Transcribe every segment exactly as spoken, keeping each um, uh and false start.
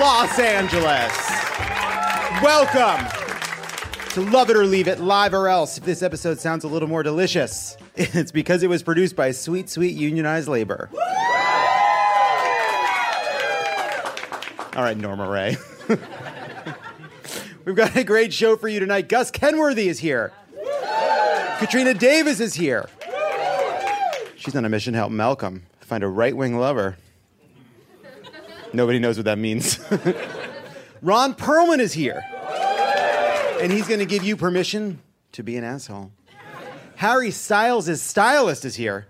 Los Angeles. Welcome to Love It or Leave It, Live or Else. If this episode sounds a little more delicious, it's because it was produced by sweet, sweet unionized labor. All right, Norma Ray. We've got a great show for you tonight. Gus Kenworthy is here. Katrina Davis is here. She's on a mission to help Malcolm find a right-wing lover. Nobody knows what that means. Ron Perlman is here. And he's going to give you permission to be an asshole. Harry Styles' stylist is here.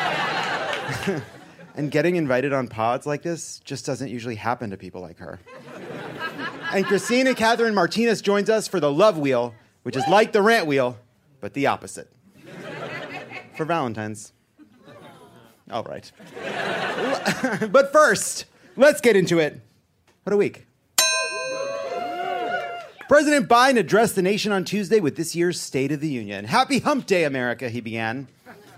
And getting invited on pods like this just doesn't usually happen to people like her. And Christina Catherine Martinez joins us for the Love Wheel, which is like the Rant Wheel, but the opposite. For Valentine's. All right. But first, let's get into it. What a week. President Biden addressed the nation on Tuesday with this year's State of the Union. Happy Hump Day, America, he began.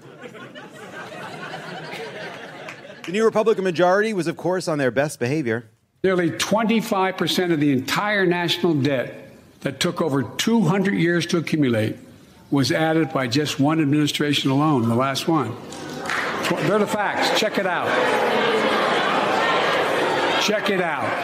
The new Republican majority was, of course, on their best behavior. Nearly twenty-five percent of the entire national debt that took over two hundred years to accumulate was added by just one administration alone, the last one. They're the facts. Check it out. Check it out.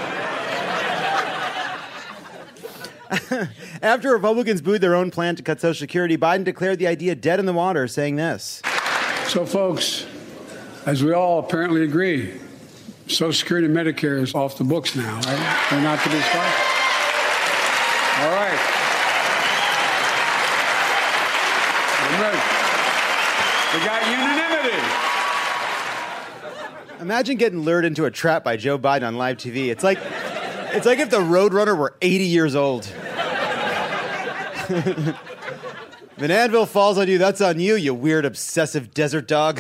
After Republicans booed their own plan to cut Social Security, Biden declared the idea dead in the water, saying this. So, folks, as we all apparently agree, Social Security and Medicare is off the books now, right? They're not to be started. All right. I'm ready. We got unanimity. Imagine getting lured into a trap by Joe Biden on live T V. It's like, it's like if the Roadrunner were eighty years old. If an anvil falls on you, that's on you, you weird, obsessive desert dog.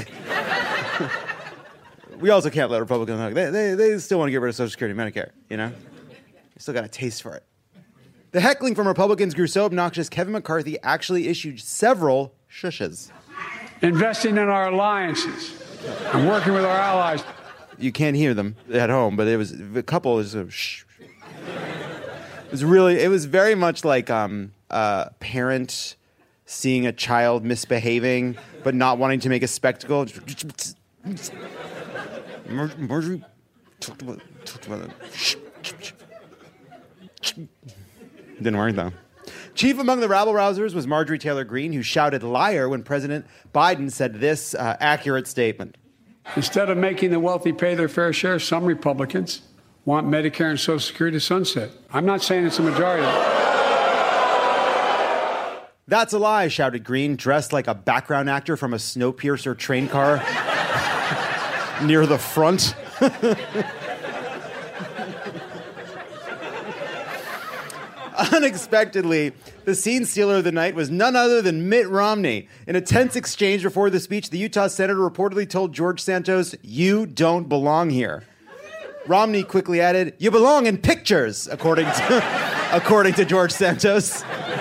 We also can't let Republicans know. They, they, they still want to get rid of Social Security and Medicare, you know? They still got a taste for it. The heckling from Republicans grew so obnoxious, Kevin McCarthy actually issued several shushes. Investing in our alliances and working with our allies. You can't hear them at home, but it was a couple was a shh. It was really, it was very much like um, a parent seeing a child misbehaving, but not wanting to make a spectacle. Marjorie talked about, talked about it. Didn't work, though. Chief among the rabble-rousers was Marjorie Taylor Greene, who shouted liar when President Biden said this uh, accurate statement. Instead of making the wealthy pay their fair share, some Republicans want Medicare and Social Security to sunset. I'm not saying it's a majority. That's a lie, shouted Greene, dressed like a background actor from a Snowpiercer train car near the front. Unexpectedly, the scene stealer of the night was none other than Mitt Romney. In a tense exchange before the speech, the Utah senator reportedly told George Santos, "You don't belong here." Romney quickly added, "You belong in pictures," according to, according to George Santos.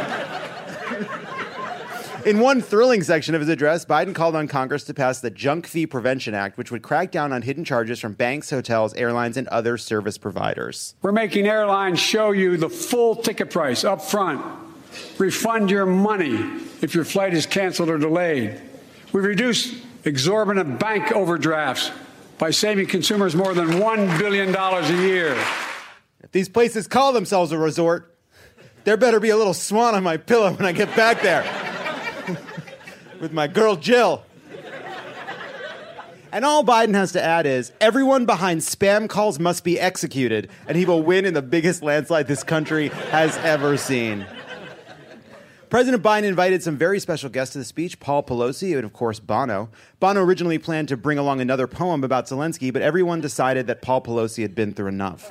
In one thrilling section of his address, Biden called on Congress to pass the Junk Fee Prevention Act, which would crack down on hidden charges from banks, hotels, airlines, and other service providers. We're making airlines show you the full ticket price up front. Refund your money if your flight is canceled or delayed. We reduced exorbitant bank overdrafts by saving consumers more than one billion dollars a year. If these places call themselves a resort, there better be a little swan on my pillow when I get back there. With my girl Jill. And all Biden has to add is, everyone behind spam calls must be executed, and he will win in the biggest landslide this country has ever seen. President Biden invited some very special guests to the speech, Paul Pelosi and, of course, Bono. Bono originally planned to bring along another poem about Zelensky, but everyone decided that Paul Pelosi had been through enough.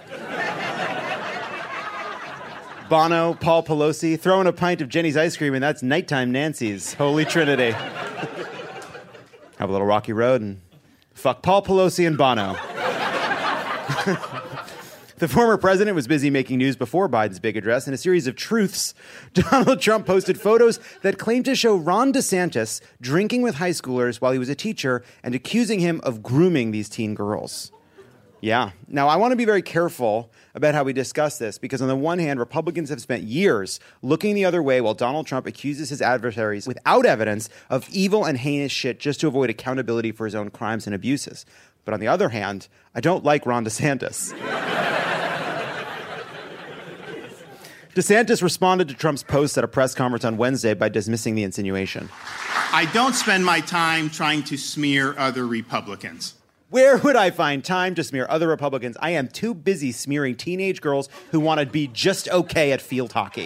Bono, Paul Pelosi, throw in a pint of Jenny's ice cream, and that's nighttime Nancy's Holy Trinity. Have a little rocky road and fuck Paul Pelosi and Bono. The former president was busy making news before Biden's big address. In a series of truths, Donald Trump posted photos that claimed to show Ron DeSantis drinking with high schoolers while he was a teacher and accusing him of grooming these teen girls. Yeah. Now, I want to be very careful about how we discuss this because, on the one hand, Republicans have spent years looking the other way while Donald Trump accuses his adversaries without evidence of evil and heinous shit just to avoid accountability for his own crimes and abuses. But on the other hand, I don't like Ron DeSantis. DeSantis responded to Trump's post at a press conference on Wednesday by dismissing the insinuation. I don't spend my time trying to smear other Republicans. Where would I find time to smear other Republicans? I am too busy smearing teenage girls who want to be just okay at field hockey.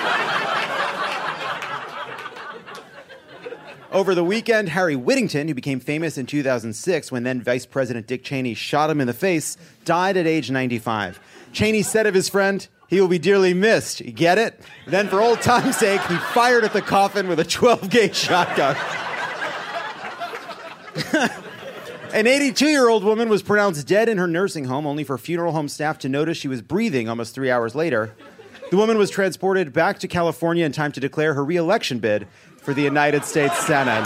Over the weekend, Harry Whittington, who became famous in two thousand six when then Vice President Dick Cheney shot him in the face, died at age ninety-five. Cheney said of his friend, "He will be dearly missed." You get it? Then, for old time's sake, he fired at the coffin with a twelve-gauge shotgun. An eighty-two-year-old woman was pronounced dead in her nursing home, only for funeral home staff to notice she was breathing almost three hours later. The woman was transported back to California in time to declare her re-election bid for the United States Senate.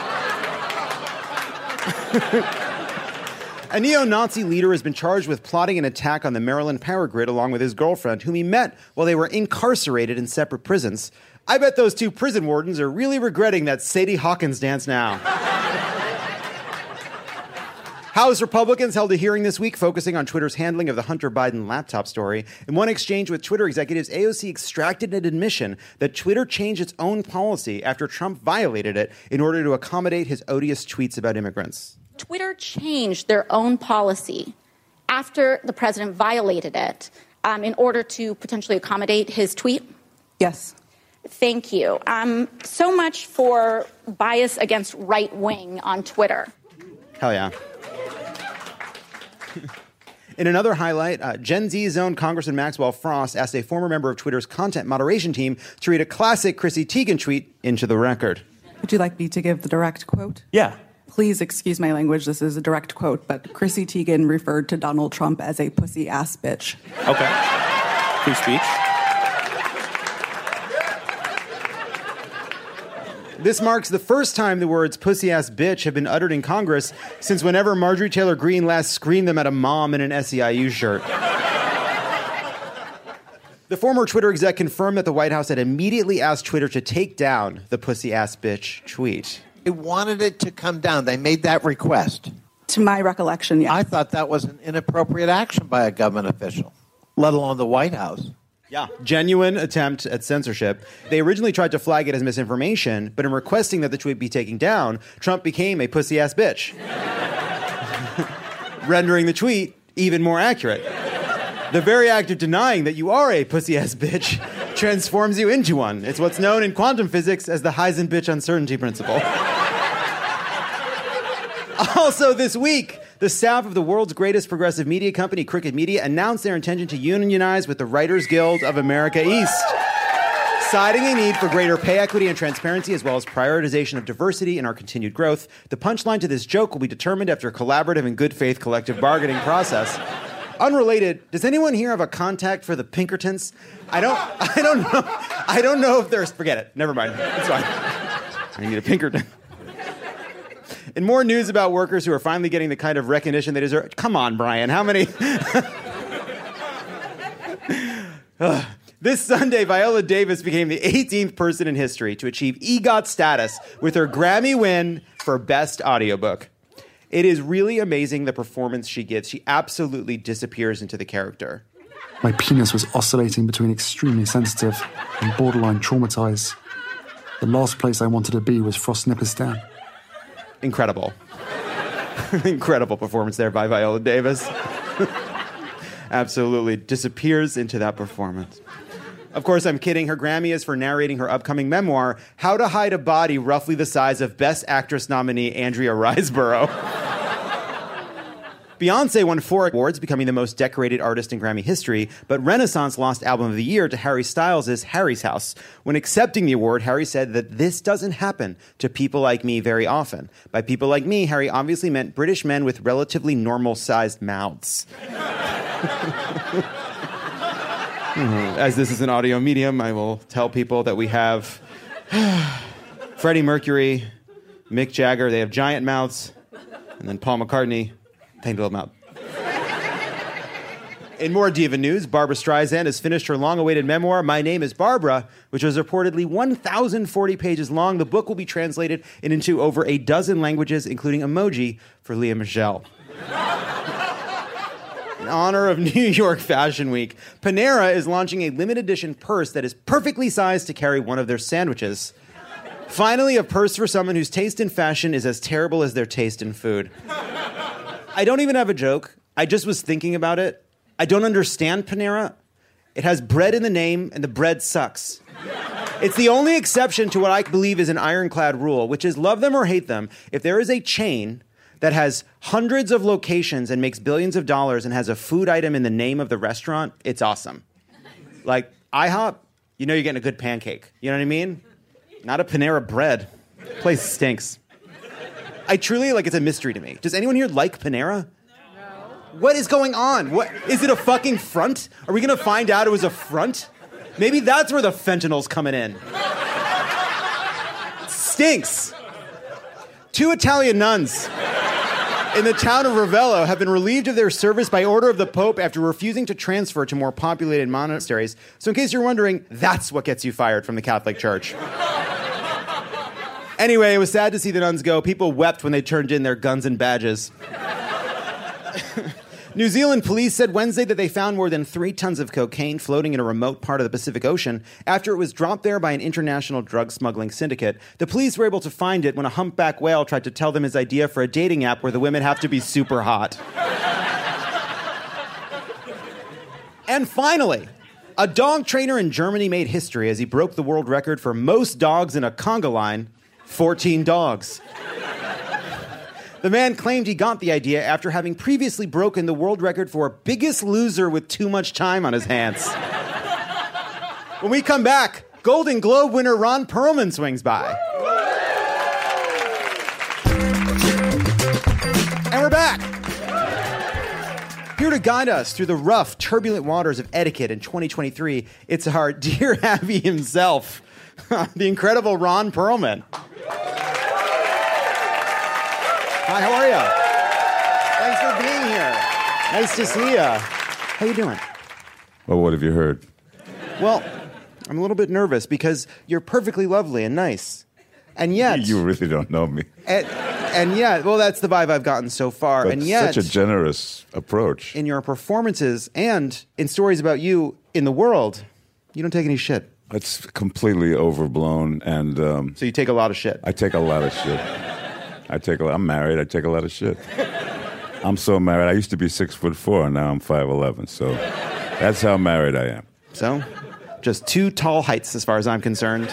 A neo-Nazi leader has been charged with plotting an attack on the Maryland power grid along with his girlfriend, whom he met while they were incarcerated in separate prisons. I bet those two prison wardens are really regretting that Sadie Hawkins dance now. House Republicans held a hearing this week focusing on Twitter's handling of the Hunter Biden laptop story. In one exchange with Twitter executives, A O C extracted an admission that Twitter changed its own policy after Trump violated it in order to accommodate his odious tweets about immigrants. Twitter changed their own policy after the president violated it um, in order to potentially accommodate his tweet? Yes. Thank you. Um, so much for bias against right wing on Twitter. Hell yeah. In another highlight, uh, Gen Z's own Congressman Maxwell Frost asked a former member of Twitter's content moderation team to read a classic Chrissy Teigen tweet into the record. Would you like me to give the direct quote? Yeah. Please excuse my language. This is a direct quote, but Chrissy Teigen referred to Donald Trump as a pussy-ass bitch. Okay. Free speech. This marks the first time the words pussy-ass bitch have been uttered in Congress since whenever Marjorie Taylor Greene last screamed them at a mom in an S E I U shirt. The former Twitter exec confirmed that the White House had immediately asked Twitter to take down the pussy-ass bitch tweet. They wanted it to come down. They made that request. To my recollection, yes. I thought that was an inappropriate action by a government official, let alone the White House. Yeah, genuine attempt at censorship. They originally tried to flag it as misinformation, but in requesting that the tweet be taken down, Trump became a pussy-ass bitch, rendering the tweet even more accurate. The very act of denying that you are a pussy-ass bitch transforms you into one. It's what's known in quantum physics as the Heisenberg uncertainty principle. Also this week, the staff of the world's greatest progressive media company, Crooked Media, announced their intention to unionize with the Writers Guild of America East, citing a need for greater pay equity and transparency, as well as prioritization of diversity in our continued growth. The punchline to this joke will be determined after a collaborative and good faith collective bargaining process. Unrelated, does anyone here have a contact for the Pinkertons? I don't, I don't know. I don't know if there's, forget it. Never mind. It's fine. I need a Pinkerton. In more news about workers who are finally getting the kind of recognition they deserve. Come on, Brian. How many? This Sunday, Viola Davis became the eighteenth person in history to achieve EGOT status with her Grammy win for Best Audiobook. It is really amazing the performance she gives. She absolutely disappears into the character. My penis was oscillating between extremely sensitive and borderline traumatized. The last place I wanted to be was Frostnipistan. Incredible. Incredible performance there by Viola Davis. Absolutely disappears into that performance. Of course, I'm kidding. Her Grammy is for narrating her upcoming memoir, How to Hide a Body Roughly the Size of Best Actress nominee Andrea Riseborough. Beyoncé won four awards, becoming the most decorated artist in Grammy history, but Renaissance lost Album of the Year to Harry Styles' Harry's House. When accepting the award, Harry said that this doesn't happen to people like me very often. By people like me, Harry obviously meant British men with relatively normal-sized mouths. As this is an audio medium, I will tell people that we have Freddie Mercury, Mick Jagger, they have giant mouths, and then Paul McCartney, tiny little mouth. In more diva news, Barbra Streisand has finished her long-awaited memoir, My Name is Barbara, which was reportedly one thousand forty pages long. The book will be translated into over a dozen languages, including emoji for Lea Michele. In honor of New York Fashion Week, Panera is launching a limited edition purse that is perfectly sized to carry one of their sandwiches. Finally, a purse for someone whose taste in fashion is as terrible as their taste in food. I don't even have a joke. I just was thinking about it. I don't understand Panera. It has bread in the name, and the bread sucks. It's the only exception to what I believe is an ironclad rule, which is love them or hate them. If there is a chain that has hundreds of locations and makes billions of dollars and has a food item in the name of the restaurant, it's awesome. Like IHOP, you know you're getting a good pancake. You know what I mean? Not a Panera bread. Place stinks. I truly, like, it's a mystery to me. Does anyone here like Panera? What is going on? What is it, a fucking front? Are we gonna find out it was a front? Maybe that's where the fentanyl's coming in. It stinks. Two Italian nuns in the town of Ravello have been relieved of their service by order of the Pope after refusing to transfer to more populated monasteries. So in case you're wondering, that's what gets you fired from the Catholic Church. Anyway, it was sad to see the nuns go. People wept when they turned in their guns and badges. New Zealand police said Wednesday that they found more than three tons of cocaine floating in a remote part of the Pacific Ocean after it was dropped there by an international drug smuggling syndicate. The police were able to find it when a humpback whale tried to tell them his idea for a dating app where the women have to be super hot. And finally, a dog trainer in Germany made history as he broke the world record for most dogs in a conga line, fourteen dogs. The man claimed he got the idea after having previously broken the world record for biggest loser with too much time on his hands. When we come back, Golden Globe winner Ron Perlman swings by. And we're back. Here to guide us through the rough, turbulent waters of etiquette in twenty twenty-three, it's our dear Abby himself, the incredible Ron Perlman. Hi, how are you? Thanks for being here. Nice to see you. How you doing? Well, what have you heard? Well, I'm a little bit nervous because you're perfectly lovely and nice. And yet... You really don't know me. And, and yet, well, that's the vibe I've gotten so far. That's and yet... such a generous approach. In your performances and in stories about you in the world, you don't take any shit. It's completely overblown and... Um, so you take a lot of shit? I take a lot of shit. I take a lot. I'm married. I take a lot of shit. I'm so married. I used to be six foot four, and now I'm five eleven. So that's how married I am. So, just two tall heights, as far as I'm concerned.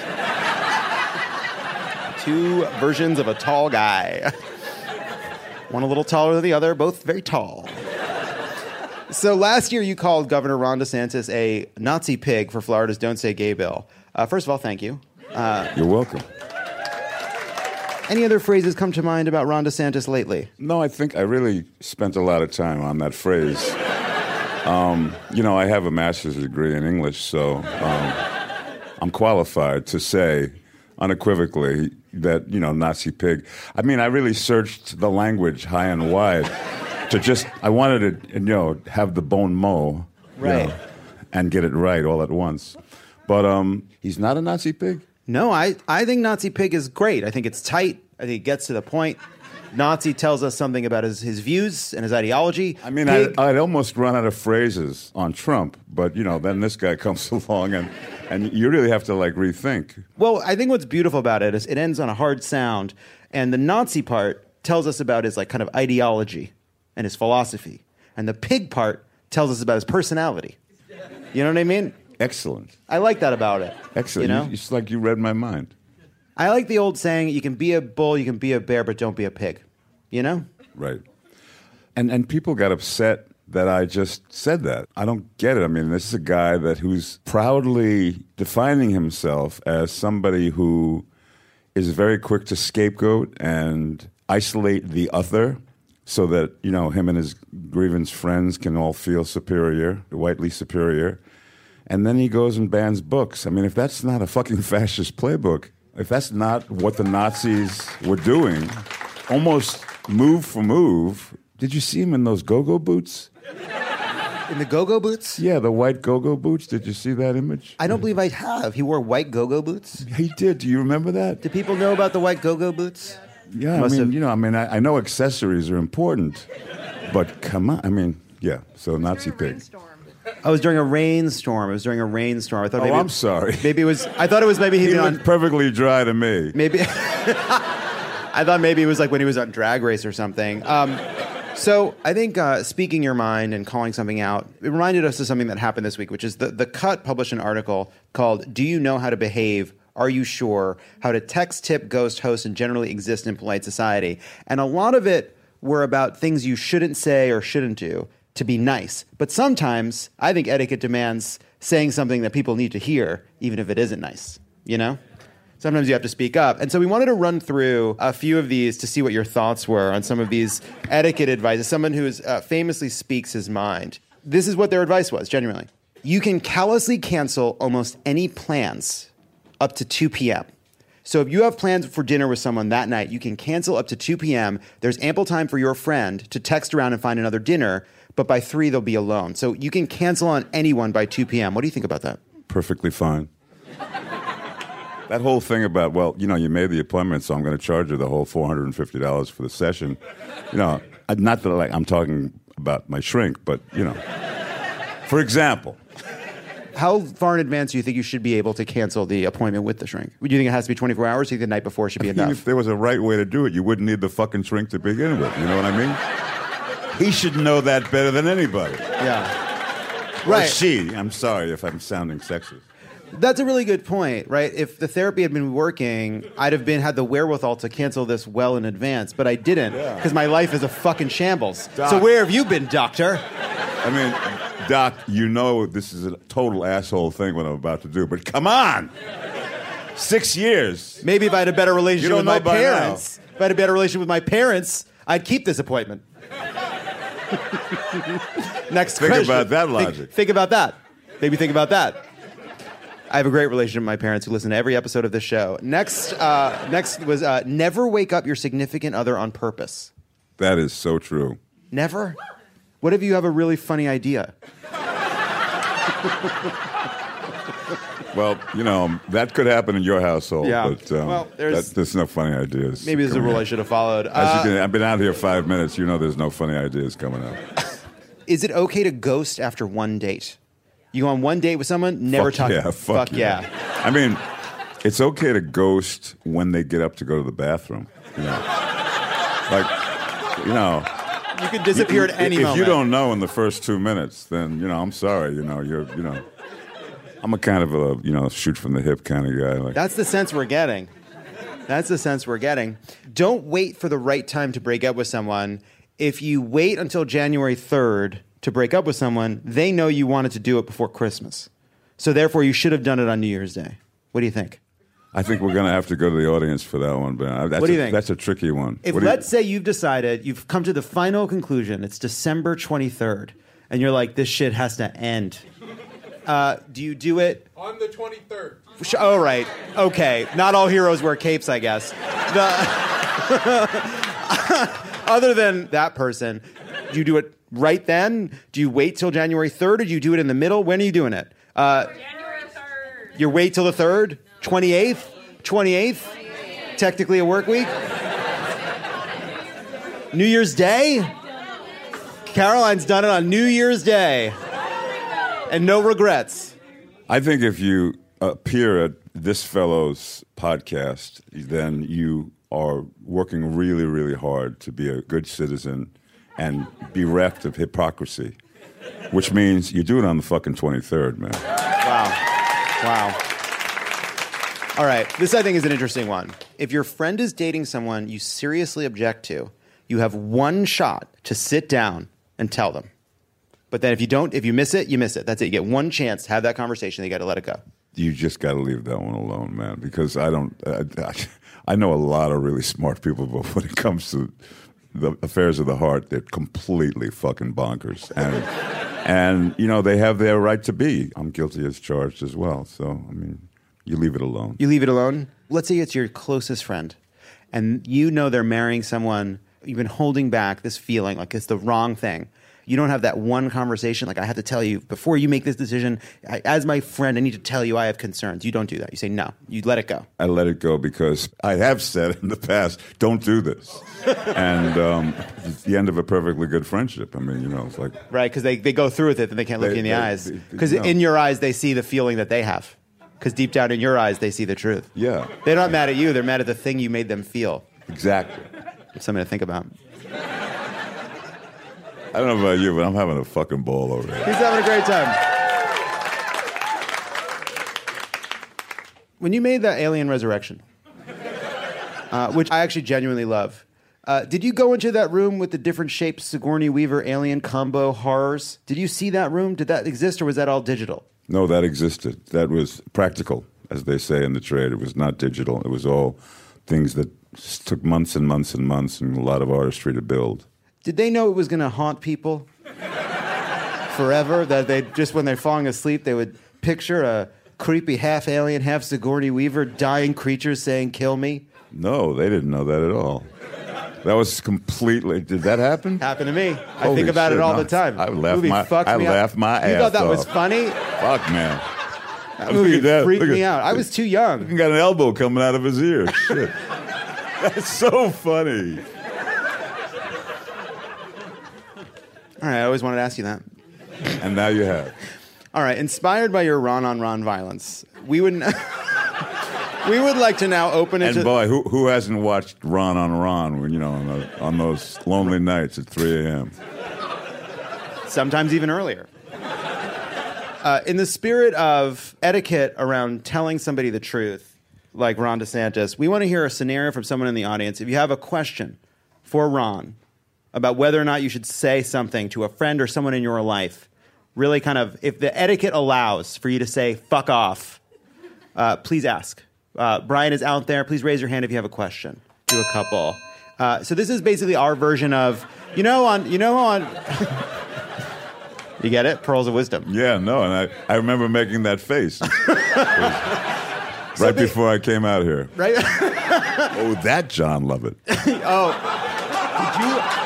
Two versions of a tall guy. One a little taller than the other, both very tall. So last year, you called Governor Ron DeSantis a Nazi pig for Florida's Don't Say Gay bill. Uh, first of all, thank you. Uh, You're welcome. Any other phrases come to mind about Ron DeSantis lately? No, I think I really spent a lot of time on that phrase. Um, you know, I have a master's degree in English, so um, I'm qualified to say unequivocally that, you know, Nazi pig. I mean, I really searched the language high and wide to just, I wanted to, you know, have the bon mot, right, you know, and get it right all at once. But um, he's not a Nazi pig? No, I, I think Nazi pig is great. I think it's tight. I think it gets to the point. Nazi tells us something about his, his views and his ideology. I mean, I'd, I'd almost run out of phrases on Trump, but, you know, then this guy comes along and, and you really have to, like, rethink. Well, I think what's beautiful about it is it ends on a hard sound, and the Nazi part tells us about his, like, kind of ideology and his philosophy, and the pig part tells us about his personality. You know what I mean? Excellent. I like that about it. Excellent. You know? You, it's like you read my mind. I like the old saying, you can be a bull, you can be a bear, but don't be a pig. You know? Right. And and people got upset that I just said that. I don't get it. I mean, this is a guy that who's proudly defining himself as somebody who is very quick to scapegoat and isolate the other so that, you know, him and his grievance friends can all feel superior, whitely superior. And then he goes and bans books. I mean, if that's not a fucking fascist playbook, if that's not what the Nazis were doing, almost move for move, did you see him in those go-go boots? In the go-go boots? Yeah, the white go-go boots. Did you see that image? I don't believe I have. He wore white go-go boots? He did. Do you remember that? Do people know about the white go-go boots? Yeah, Must I mean, have- you know, I mean, I, I know accessories are important, but come on. I mean, yeah, so Nazi pig. I was during a rainstorm. It was during a rainstorm. I thought Oh, maybe I'm sorry. Maybe it was. I thought it was maybe he'd He been looked on. perfectly dry to me. Maybe. I thought maybe it was like when he was on Drag Race or something. Um, so I think uh, speaking your mind and calling something out, it reminded us of something that happened this week, which is the, the Cut published an article called "Do You Know How to Behave? Are You Sure? How to Text, Tip, Ghost, Host, and Generally Exist in Polite Society." And a lot of it were about things you shouldn't say or shouldn't do to be nice. But sometimes I think etiquette demands saying something that people need to hear, even if it isn't nice, you know? Sometimes you have to speak up. And so we wanted to run through a few of these to see what your thoughts were on some of these etiquette advice. As someone who is, uh, famously speaks his mind, this is what their advice was, genuinely. You can callously cancel almost any plans up to two p.m. So if you have plans for dinner with someone that night, you can cancel up to two p.m. There's ample time for your friend to text around and find another dinner, but by three, they'll be alone. So you can cancel on anyone by two p.m. What do you think about that? Perfectly fine. That whole thing about, well, you know, you made the appointment, so I'm going to charge you the whole four hundred fifty dollars for the session. You know, not that like I'm talking about my shrink, but, you know. For example. How far in advance do you think you should be able to cancel the appointment with the shrink? Do you think it has to be twenty-four hours? Do you think the night before should be I mean, enough? if there was a right way to do it, you wouldn't need the fucking shrink to begin with. You know what I mean? He should know that better than anybody. Yeah. Or Right. she. I'm sorry if I'm sounding sexist. That's a really good point, right? If the therapy had been working, I'd have been had the wherewithal to cancel this well in advance, but I didn't because Yeah. my life is a fucking shambles. Doc. So where have you been, doctor? I mean, Doc, you know this is a total asshole thing what I'm about to do, but come on! Six years. Maybe if I had a better relationship You with don't my know by parents, if I had a better relationship with my parents, I'd keep this appointment. Next Think question. about that Think- logic. Think, about that. Maybe think about that. I have a great relationship with my parents who listen to every episode of this show. Next, uh, next was uh, never wake up your significant other on purpose. That is so true. Never? What if you have a really funny idea? Well, you know, that could happen in your household, Yeah. but um, Well, there's- that, there's no funny ideas. Maybe there's a coming rule up. I should have followed. As Uh, you can, I've been out here five minutes. You know there's no funny ideas coming up. is it okay to ghost after one date? You go on one date with someone, never Fuck talk. yeah, fuck, yeah. I mean, it's okay to ghost when they get up to go to the bathroom. You know, like, you know, You could disappear you- at any if moment. you don't know in the first two minutes, then you know, I'm sorry. You know, you're, you know, I'm a kind of a, you know, shoot from the hip kind of guy. Like, That's the sense we're getting. That's the sense we're getting. Don't wait for the right time to break up with someone. If you wait until January third to break up with someone, they know you wanted to do it before Christmas. So therefore, you should have done it on New Year's Day. What do you think? I think we're going to have to go to the audience for that one, but that's What do you a, think? That's a tricky one. If What do you- let's say you've decided, you've come to the final conclusion, it's December twenty-third, and you're like, this shit has to end. Uh, do you do it? On the twenty-third. Sh- Oh, right. Okay. Not all heroes wear capes, I guess. The Other than that person, do you do it right then? Do you wait till January third, or do you do it in the middle? When are you doing it? Uh, January third. you wait till the third? twenty-eighth? twenty-eighth? Technically a work week? New Year's Day? Caroline's done it on New Year's Day. And no regrets. I think if you appear at this fellow's podcast, then you are working really, really hard to be a good citizen and bereft of hypocrisy, which means you do it on the fucking twenty-third, man. Wow. Wow. All right. This, I think, is an interesting one. If your friend is dating someone you seriously object to, you have one shot to sit down and tell them. But then if you don't, if you miss it, you miss it. That's it. You get one chance to have that conversation. You got to let it go. You just got to leave that one alone, man, because I don't. I, I know a lot of really smart people, but when it comes to the affairs of the heart, they're completely fucking bonkers. And, and you know, they have their right to be. I'm guilty as charged as well. So, I mean, you leave it alone. You leave it alone. Let's say it's your closest friend, and you know they're marrying someone. You've been holding back this feeling like it's the wrong thing. You don't have that one conversation. Like, I have to tell you, before you make this decision, I, as my friend, I need to tell you I have concerns. You don't do that. You say, no, you let it go. I let it go because I have said in the past, don't do this. And um, it's the end of a perfectly good friendship. I mean, you know, it's like... Right, because they, they go through with it and they can't look They- you in the they- eyes. they- Because no. in your eyes, they see the feeling that they have. Because deep down in your eyes, they see the truth. Yeah. They're not mad at you. They're mad at the thing you made them feel. Exactly. Something to think about. I don't know about you, but I'm having a fucking ball over here. He's having a great time. When you made that Alien Resurrection, uh, which I actually genuinely love, uh, did you go into that room with the different shaped Sigourney Weaver alien combo horrors? Did you see that room? Did that exist, or was that all digital? No, that existed. That was practical, as they say in the trade. It was not digital. It was all things that s- took months and months and months and a lot of artistry to build. Did they know it was going to haunt people forever? That they just, when they're falling asleep, they would picture a creepy half alien, half Sigourney Weaver, dying creatures saying, kill me? No, they didn't know that at all. That was completely... Did that happen? Happened to me. I Holy think about shit, it all no. the time. I laughed Movie my, fucked I me up. laughed my You ass thought that was off. funny? Fuck, man. That movie Look at that. freaked Look at- me out. I was too young. He got an elbow coming out of his ear. Shit. That's so funny. All right, I always wanted to ask you that. And now you have. All right, inspired by your Ron on Ron violence, we would we would like to now open it And to... boy, who who hasn't watched Ron on Ron when you know on, the, on those lonely nights at three a.m. sometimes even earlier. Uh, in the spirit of etiquette around telling somebody the truth, like Ron DeSantis, we want to hear a scenario from someone in the audience. If you have a question for Ron about whether or not you should say something to a friend or someone in your life, really kind of, if the etiquette allows for you to say, fuck off, uh, please ask. Uh, Brian is out there. Please raise your hand if you have a question. Do a couple. Uh, so this is basically our version of, you know, on, you know, on... You get it? Pearls of wisdom. Yeah, no, and I, I remember making that face right So they- before I came out here. Right? Oh, that John Lovett. Oh, did you?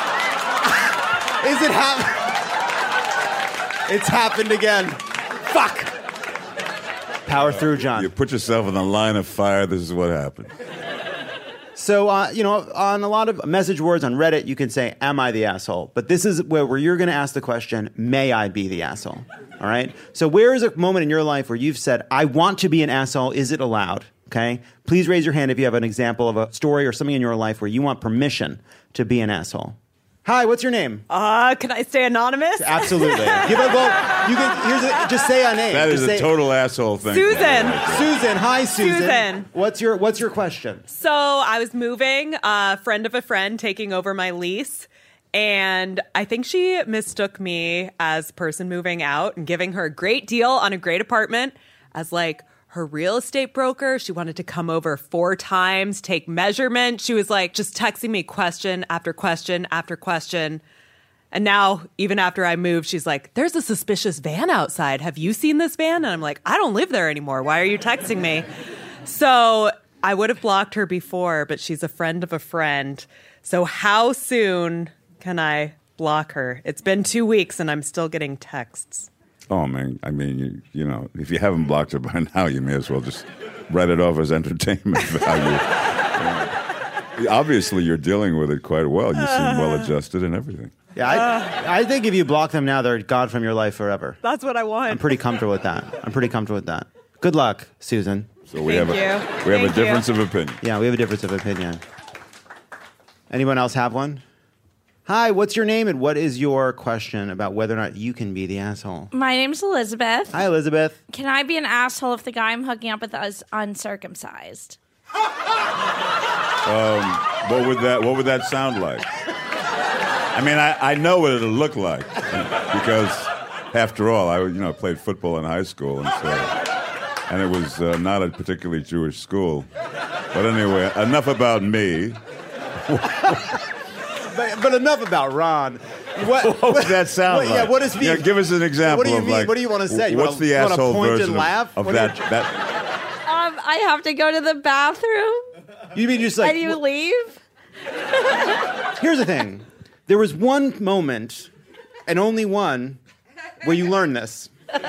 Is it happening? It's happened again. Fuck. Power through, John. You put yourself in the line of fire. This is what happened. So, uh, you know, on a lot of message boards on Reddit, you can say, am I the asshole? But this is where, where you're going to ask the question, may I be the asshole? All right? So where is a moment in your life where you've said, I want to be an asshole? Is it allowed? Okay? Please raise your hand if you have an example of a story or something in your life where you want permission to be an asshole. Hi, what's your name? Uh, can I stay anonymous? Absolutely. Give a, well, you can, here's a, just say a name. That is Just a say, total asshole thing. Susan. Susan. Hi, Susan. Susan. What's your What's your question? So I was moving, a friend of a friend taking over my lease, and I think she mistook me as person moving out and giving her a great deal on a great apartment as like her real estate broker. She wanted to come over four times, take measurement. She was like just texting me question after question after question. And now, even after I moved, she's like, there's a suspicious van outside. Have you seen this van? And I'm like, I don't live there anymore. Why are you texting me? So I would have blocked her before, but she's a friend of a friend. So how soon can I block her? It's been two weeks and I'm still getting texts. Oh, man. I mean, you, you know, if you haven't blocked her by now, you may as well just write it off as entertainment value. Uh, obviously, you're dealing with it quite well. You seem well-adjusted and everything. Yeah, I, I think if you block them now, they're gone from your life forever. That's what I want. I'm pretty comfortable with that. I'm pretty comfortable with that. Good luck, Susan. So we Thank have a you. we have Thank a difference you. of opinion. Yeah, we have a difference of opinion. Anyone else have one? Hi, what's your name and what is your question about whether or not you can be the asshole? My name's Elizabeth. Hi, Elizabeth. Can I be an asshole if the guy I'm hooking up with is uncircumcised? Um, what would that What would that sound like? I mean, I, I know what it'll look like because, after all, I you know played football in high school, and so and it was uh, not a particularly Jewish school. But anyway, enough about me. But, but enough about Ron. What, What would that sound what, like? Yeah, what is Yeah, give us an example. What do you of mean? like, What do you want to say? You What's wanna, the you wanna asshole point version and of- laugh? of What do that? you- that Um, I have to go to the bathroom. You mean just like? and you leave? Here's the thing. There was one moment and only one, where you learn this.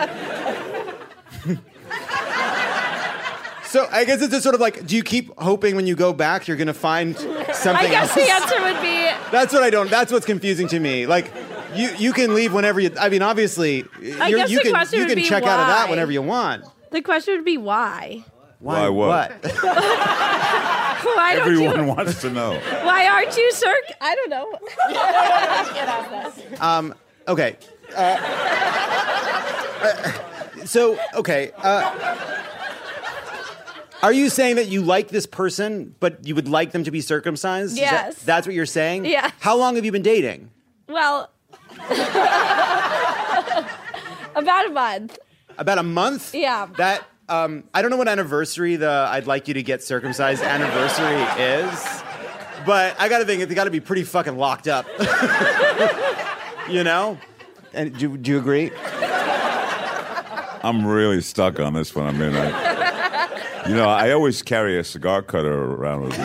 So I guess it's just sort of like, do you keep hoping when you go back you're going to find something I guess else? the answer would be... That's what I don't, that's what's confusing to me. Like, you, you can leave whenever you, I mean, obviously, I you're, guess you the can, question you would can be check out of that why. whenever you want. The question would be why? Why what? Why don't Everyone you... wants to know. Why aren't you, sir? I don't know. Get off that. Um, okay. Uh, uh, so, okay. Uh, are you saying that you like this person, but you would like them to be circumcised? Is Yes. that- that's what you're saying? Yes. How long have you been dating? Well, about a month. About a month? Yeah. That, um, I don't know what anniversary the I'd like you to get circumcised anniversary is, but I gotta think it's gotta be pretty fucking locked up. You know? And do, do you agree? I'm really stuck on this one. I mean, I, you know, I always carry a cigar cutter around with me.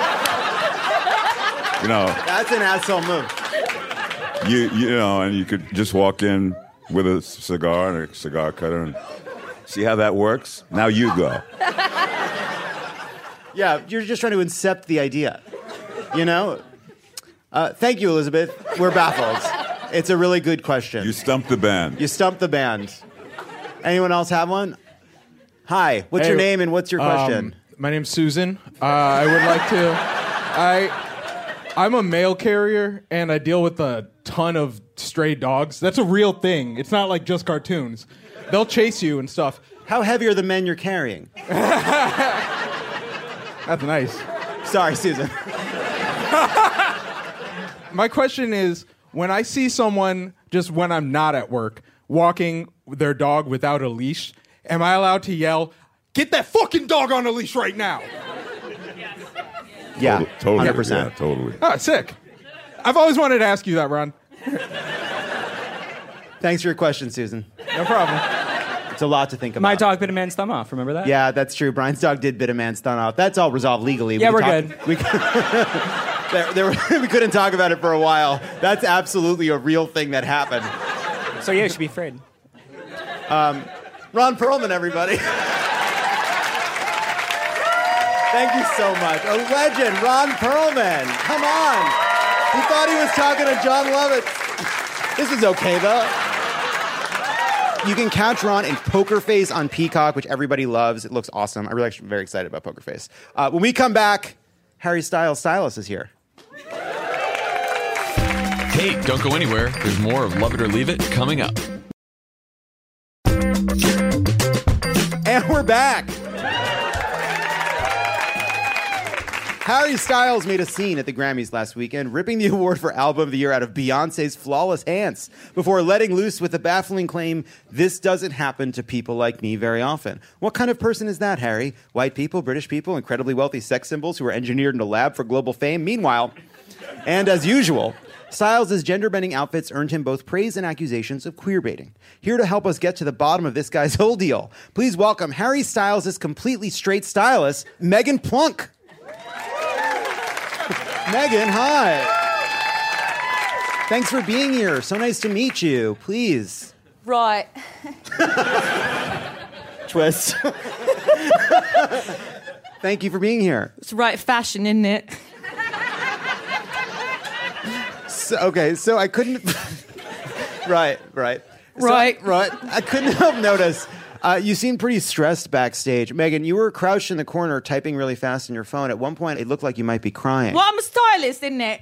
You know, That's an asshole move. you you know, and you could just walk in with a cigar and a cigar cutter and see how that works. Now you go. Yeah, you're just trying to incept the idea. You know? Uh, thank you, Elizabeth. We're baffled. It's a really good question. You stumped the band. You stumped the band. Anyone else have one? Hi, what's Hey, your name and what's your question? Um, my name's Susan. Uh, I would like to. I I'm a mail carrier and I deal with a ton of stray dogs. That's a real thing. It's not like just cartoons. They'll chase you and stuff. How heavy are the men you're carrying? That's nice. Sorry, Susan. My question is, when I see someone, just when I'm not at work, walking their dog without a leash, am I allowed to yell, "Get that fucking dog on a leash right now"? Yeah, totally. one hundred percent. Yeah, totally. Oh, sick. I've always wanted to ask you that, Ron. Thanks for your question, Susan. No problem. It's a lot to think about. My dog bit a man's thumb off. Remember that? Yeah, that's true. Brian's dog did bit a man's thumb off. That's all resolved legally. Yeah, we we're talk- good. We, there, there were, we couldn't talk about it for a while. That's absolutely a real thing that happened. So yeah, you should be afraid. Um, Ron Perlman, everybody. Thank you so much. A legend, Ron Perlman. Come on. He thought he was talking to John Lovitz. This is okay, though. You can catch Ron in Poker Face on Peacock, which everybody loves. It looks awesome. I'm really actually very excited about Poker Face. Uh, when we come back, Harry Styles Stylist is here. Hey, don't go anywhere. There's more of Love It or Leave It coming up. And we're back. Harry Styles made a scene at the Grammys last weekend, ripping the award for Album of the Year out of Beyoncé's Flawless Hands before letting loose with the baffling claim, "This doesn't happen to people like me very often." What kind of person is that, Harry? White people, British people, incredibly wealthy sex symbols who are engineered in a lab for global fame? Meanwhile, and as usual, Styles' gender-bending outfits earned him both praise and accusations of queerbaiting. Here to help us get to the bottom of this guy's whole deal, please welcome Harry Styles' completely straight stylist, Megan Plunk. Megan, hi. Thanks for being here. So nice to meet you. Please. Right. Twist. Thank you for being here. It's right fashion, isn't it? So, okay, so I couldn't... right, right. So- Right. right. I couldn't help notice. Uh, you seemed pretty stressed backstage. Megan, you were crouched in the corner typing really fast on your phone. At one point, it looked like you might be crying. Well, I'm a stylist, isn't it?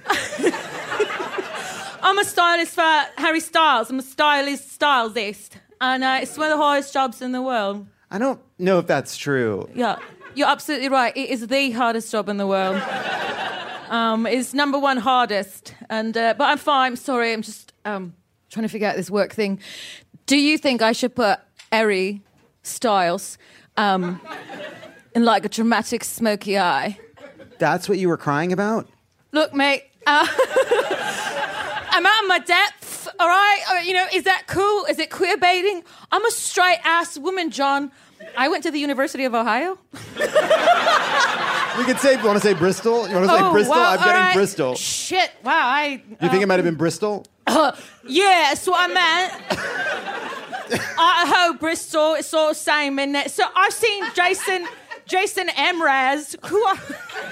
I'm a stylist for Harry Styles. I'm a stylist stylist. And uh, it's one of the hardest jobs in the world. I don't know if that's true. Yeah, you're absolutely right. It is the hardest job in the world. Um, it's number one hardest. And uh, But I'm fine. I'm sorry. I'm just um, trying to figure out this work thing. Do you think I should put Harry Styles um, in like a dramatic smoky eye? That's what you were crying about? Look, mate, uh, I'm out of my depth, all right? Uh, you know, is that cool? Is it queer baiting? I'm a straight-ass woman, John. I went to the University of Ohio. We could say, you want to say Bristol? You want to say Oh, Bristol? well, I'm getting all right. Bristol. Shit! Wow, I. You think it might have been Bristol? Uh, yeah, that's what I meant. Idaho, Bristol, it's all the same, isn't it? So I've seen Jason, Jason Mraz, who are,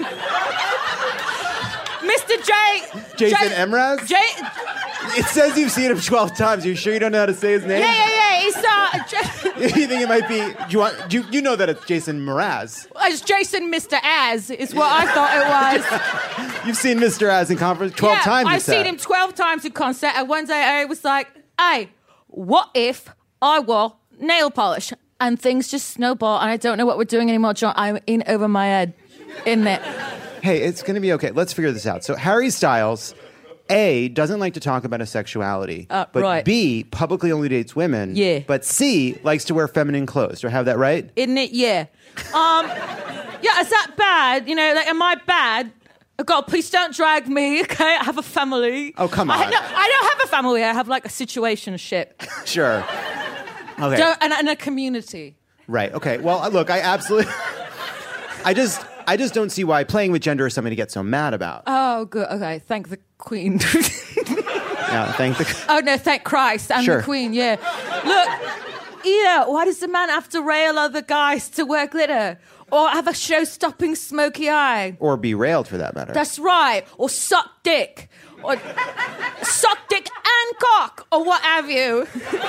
Mister J. Jason J- Mraz? J. It says you've seen him twelve times. Are you sure you don't know how to say his name? Yeah, yeah, yeah. It's uh, J- You think it might be? Do you want? Do you, you know that it's Jason Mraz? it's Jason Mister Az, is what I thought it was. You've seen Mister Az in conference twelve yeah, times. you I've said. seen him twelve times in concert, and one day I was like, "Hey, what if I wore nail polish?" And things just snowball, and I don't know what we're doing anymore, John. I'm in over my head, in it. Hey, it's going to be okay. Let's figure this out. So Harry Styles, A, doesn't like to talk about his sexuality, Uh, but right. B, publicly only dates women. Yeah. But C, likes to wear feminine clothes. Do I have that right? Isn't it? Yeah. Um, yeah, is that bad? You know, like, am I bad? Oh, God, please don't drag me, okay? I have a family. Oh, come I, on. no, I don't have a family. I have, like, a situationship. Sure. Okay. Don't, and, and a community. Right. Okay. Well, look, I absolutely. I just, I just don't see why playing with gender is something to get so mad about. Oh, good. Okay, thank the Queen. Yeah. Thank the. Oh, no, thank Christ and Sure. the Queen, yeah. Look, yeah, why does the man have to rail other guys to wear glitter? Or have a show-stopping smoky eye? Or be railed for that matter. That's right. Or suck dick. Or suck dick and cock. Or what have you.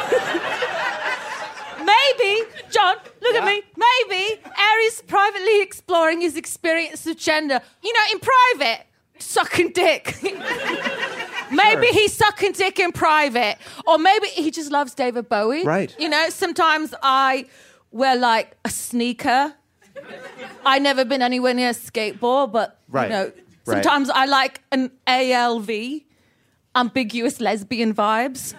Maybe, John, look Yeah. at me. Maybe Aries privately exploring his experience of gender. You know, in private, sucking dick. Maybe Sure. he's sucking dick in private. Or maybe he just loves David Bowie. Right. You know, sometimes I wear like a sneaker. I've never been anywhere near a skateboard, but Right. you know, Right. sometimes I like an A L V, ambiguous lesbian vibes.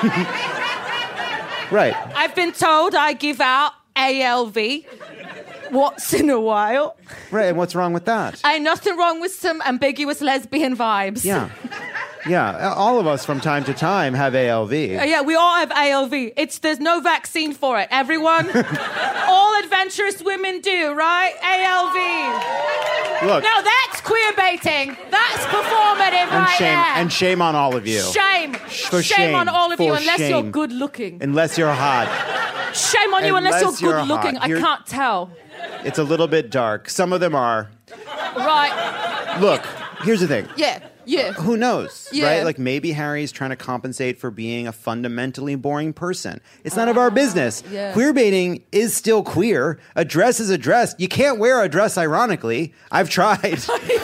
Right. I've been told I give out A L V once in a while. Right. And what's wrong with that? Ain't nothing wrong with some ambiguous lesbian vibes. Yeah. Yeah. All of us from time to time have A L V. Uh, yeah, we all have A L V. It's there's no vaccine for it. Everyone, all adventurous women do, right? A L V. Look. Now that's queer baiting. That's performative And right shame. there. And shame on all of you. Shame. For shame. shame. on all of you, For unless you're shame. good looking. Unless you're hot. Shame on you unless, Unless you're you're good looking. hot. I You're- can't tell. It's a little bit dark. Some of them are. Right. Look, here's the thing. Yeah. Yeah. Who knows, Yeah. right? Like maybe Harry's trying to compensate for being a fundamentally boring person. It's none of our business. Yeah. Queer baiting is still queer. A dress is a dress. You can't wear a dress ironically. I've tried.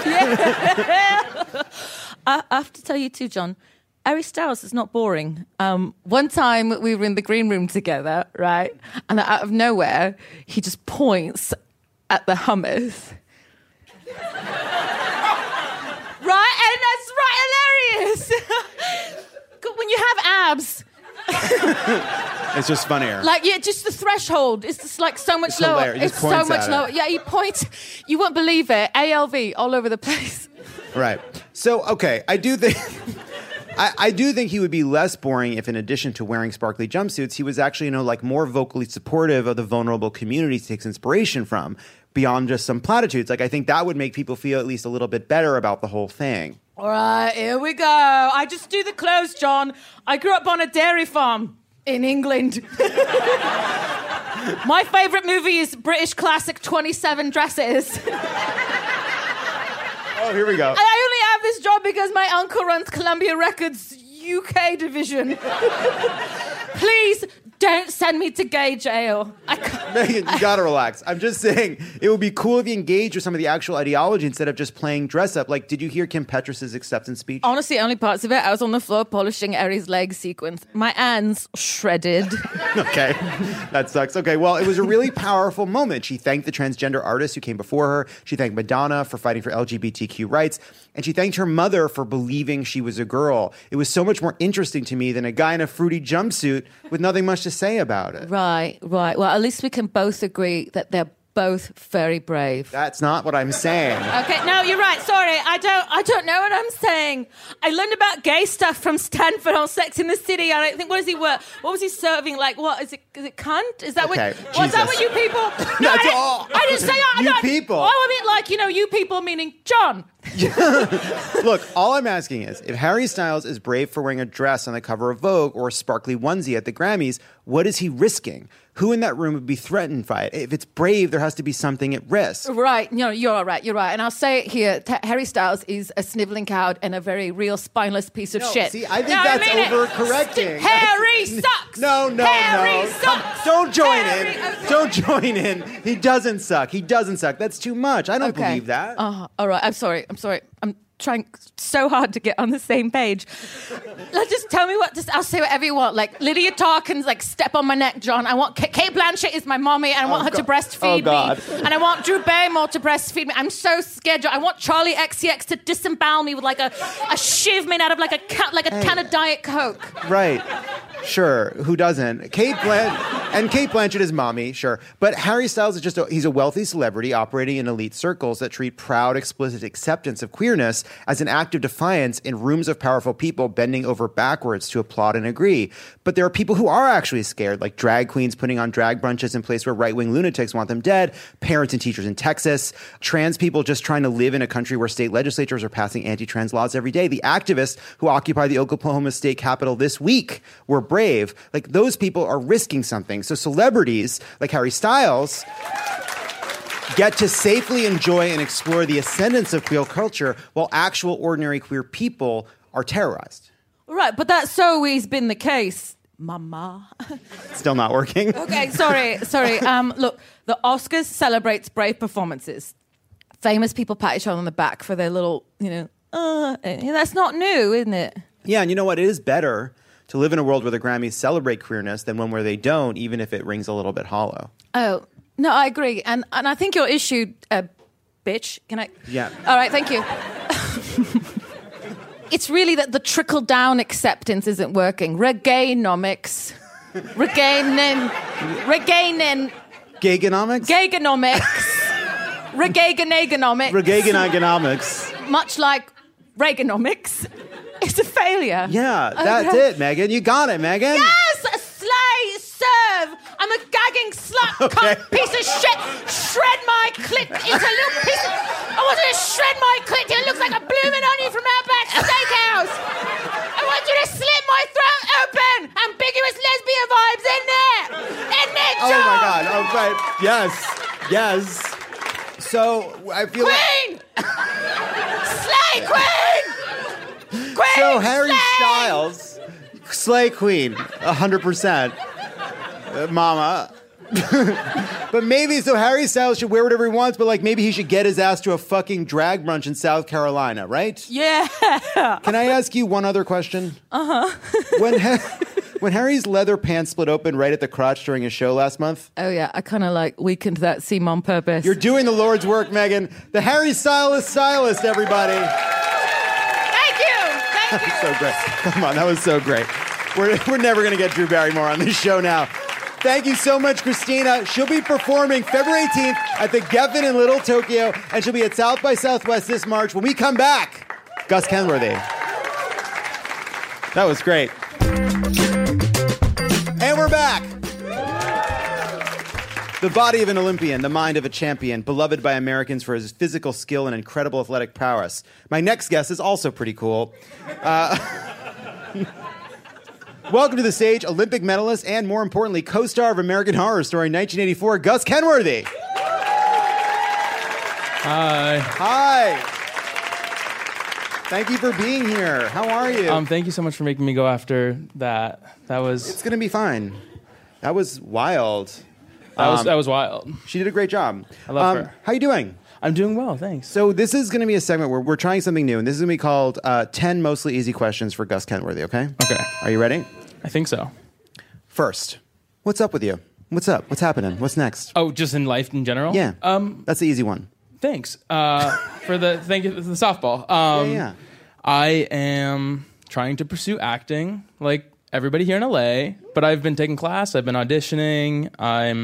I I have to tell you too, John. Harry Styles is not boring. Um, one time we were in the green room together, right? And out of nowhere, he just points at the hummus. Right? And that's right hilarious. When you have abs, It's just funnier. like, yeah, just the threshold is just like so much It's lower. hilarious. He just It's so points much at it. lower. Yeah, he points. You won't believe it. A L V all over the place. Right. So, okay, I do think I, I do think he would be less boring if, in addition to wearing sparkly jumpsuits, he was actually, you know, like more vocally supportive of the vulnerable community he takes inspiration from, beyond just some platitudes. Like, I think that would make people feel at least a little bit better about the whole thing. All right, here we go. I just do the clothes, John. I grew up on a dairy farm in England. My favourite movie is British classic twenty-seven Dresses. Oh, here we go. And I only have this job because my uncle runs Columbia Records U K division. Please don't send me to gay jail. I can't. Megan, you gotta relax. I'm just saying, it would be cool if you engaged with some of the actual ideology instead of just playing dress up. Like, did you hear Kim Petras' acceptance speech? Honestly, only parts of it. I was on the floor polishing Aries' leg sequence. My hands shredded. Okay, that sucks. Okay, well, it was a really powerful moment. She thanked the transgender artists who came before her. She thanked Madonna for fighting for L G B T Q rights. And she thanked her mother for believing she was a girl. It was so much more interesting to me than a guy in a fruity jumpsuit with nothing much to say about it. Right, right. Well, at least we can both agree that they're both very brave. That's not what I'm saying. Okay, no, you're right. Sorry, I don't. I don't know what I'm saying. I learned about gay stuff from Stanford on Sex in the City. I don't think. What does he work? What was he serving? Like, what is it? Is it cunt? Is that Okay, what? Was that Jesus. what you people? No, I, That's didn't, all. I didn't say that. You I, people. Oh, I mean, like you know, you people meaning John. Look, all I'm asking is, if Harry Styles is brave for wearing a dress on the cover of Vogue or a sparkly onesie at the Grammys, what is he risking? Who in that room would be threatened by it? If it's brave, there has to be something at risk. Right, you know, you're right, you're right. And I'll say it here, T- Harry Styles is a sniveling coward and a very real spineless piece of No, shit. see, I think No, that's mean it. overcorrecting. Harry sucks! No, no, Harry no. sucks! Come- don't join Harry- in. Don't join in. He doesn't suck. He doesn't suck. That's too much. I don't Okay. believe that. Uh, all right, I'm sorry, I'm sorry. I'm trying so hard to get on the same page. Like, just tell me what, just, I'll say whatever you want. Like, Lydia Tarkin's like, step on my neck, John. I want, Kate Kate Blanchett is my mommy, and I want Oh, her to God. breastfeed Oh, God. me. And I want Drew Barrymore to breastfeed me. I'm so scared, John. I want Charlie X C X to disembowel me with like a, a shiv made out of like a, ca- like a Hey. can of Diet Coke. Right. Sure. Who doesn't? Kate Blanchett, and Kate Blanchett is mommy, sure. But Harry Styles is just a, he's a wealthy celebrity operating in elite circles that treat proud, explicit acceptance of queerness as an act of defiance in rooms of powerful people bending over backwards to applaud and agree. But there are people who are actually scared, like drag queens putting on drag brunches in place where right-wing lunatics want them dead, parents and teachers in Texas, trans people just trying to live in a country where state legislatures are passing anti-trans laws every day. The activists who occupy the Oklahoma State Capitol this week were brave. Like, those people are risking something. So celebrities like Harry Styles get to safely enjoy and explore the ascendance of queer culture while actual ordinary queer people are terrorized. Right, but that's always been the case, mama. Still not working. Okay, sorry, sorry. Um, look, the Oscars celebrates brave performances. Famous people pat each other on the back for their little, you know, uh, that's not new, isn't it? Yeah, and you know what? It is better to live in a world where the Grammys celebrate queerness than one where they don't, even if it rings a little bit hollow. Oh, no, I agree. And and I think your issue, uh, bitch, can I? Yeah. All right, thank you. It's really that the trickle-down acceptance isn't working. Regainomics. Regaining. Regaining. Gaygonomics? Gaygonomics. Regaigonagonomics. Regaigonagonomics. Much like Reaganomics. It's a failure. Yeah, that's Okay. it, Megan. You got it, Megan. Yes! A slay serve! I'm a gagging slut, Okay. cunt, piece of shit! Shred my clit into a little piece of... I want you to shred my clit till it looks like a blooming onion from Outback Steakhouse! I want you to slit my throat open! Ambiguous lesbian vibes in there! In there, Oh John! my God. Oh, right. Yes. Yes. So I feel Queen! Slay Queen! Queen! So Harry slay! Styles, slay queen, a hundred percent, Uh, mama. But maybe so Harry Styles should wear whatever he wants, but like maybe he should get his ass to a fucking drag brunch in South Carolina, right? Yeah. Can I ask you one other question? Uh huh. When ha- when Harry's leather pants split open right at the crotch during his show last month, Oh yeah, I kind of like weakened that seam on purpose. you're doing the Lord's work, Megan. The Harry Stylist stylist, everybody. Thank you. Thank That you. was so great. Come on, that was so great. We're, we're never going to get Drew Barrymore on this show now. Thank you so much, Christina. She'll be performing February eighteenth at the Geffen in Little Tokyo, and she'll be at South by Southwest this March. When we come back, Gus Kenworthy. That was great. And we're back. The body of an Olympian, the mind of a champion, beloved by Americans for his physical skill and incredible athletic prowess. My next guest is also pretty cool. Uh, welcome to the stage, Olympic medalist and, more importantly, co-star of American Horror Story nineteen eighty-four, Gus Kenworthy. Hi. Hi. Thank you for being here. How are you? Um, thank you so much for making me go after that. That was. It's gonna be fine. That was wild. That was Um, that was wild. She did a great job. I love Um, her. How you doing? I'm doing well, thanks. So this is going to be a segment where we're trying something new, and this is going to be called uh, ten Mostly Easy Questions for Gus Kenworthy, okay? Okay. Are you ready? I think so. First, what's up with you? What's up? What's happening? What's next? Oh, just in life in general? Yeah. Um, That's the easy one. thanks uh, for the thank you for the softball. Um, Yeah, yeah. I am trying to pursue acting like everybody here in L A, but I've been taking class. I've been auditioning. I'm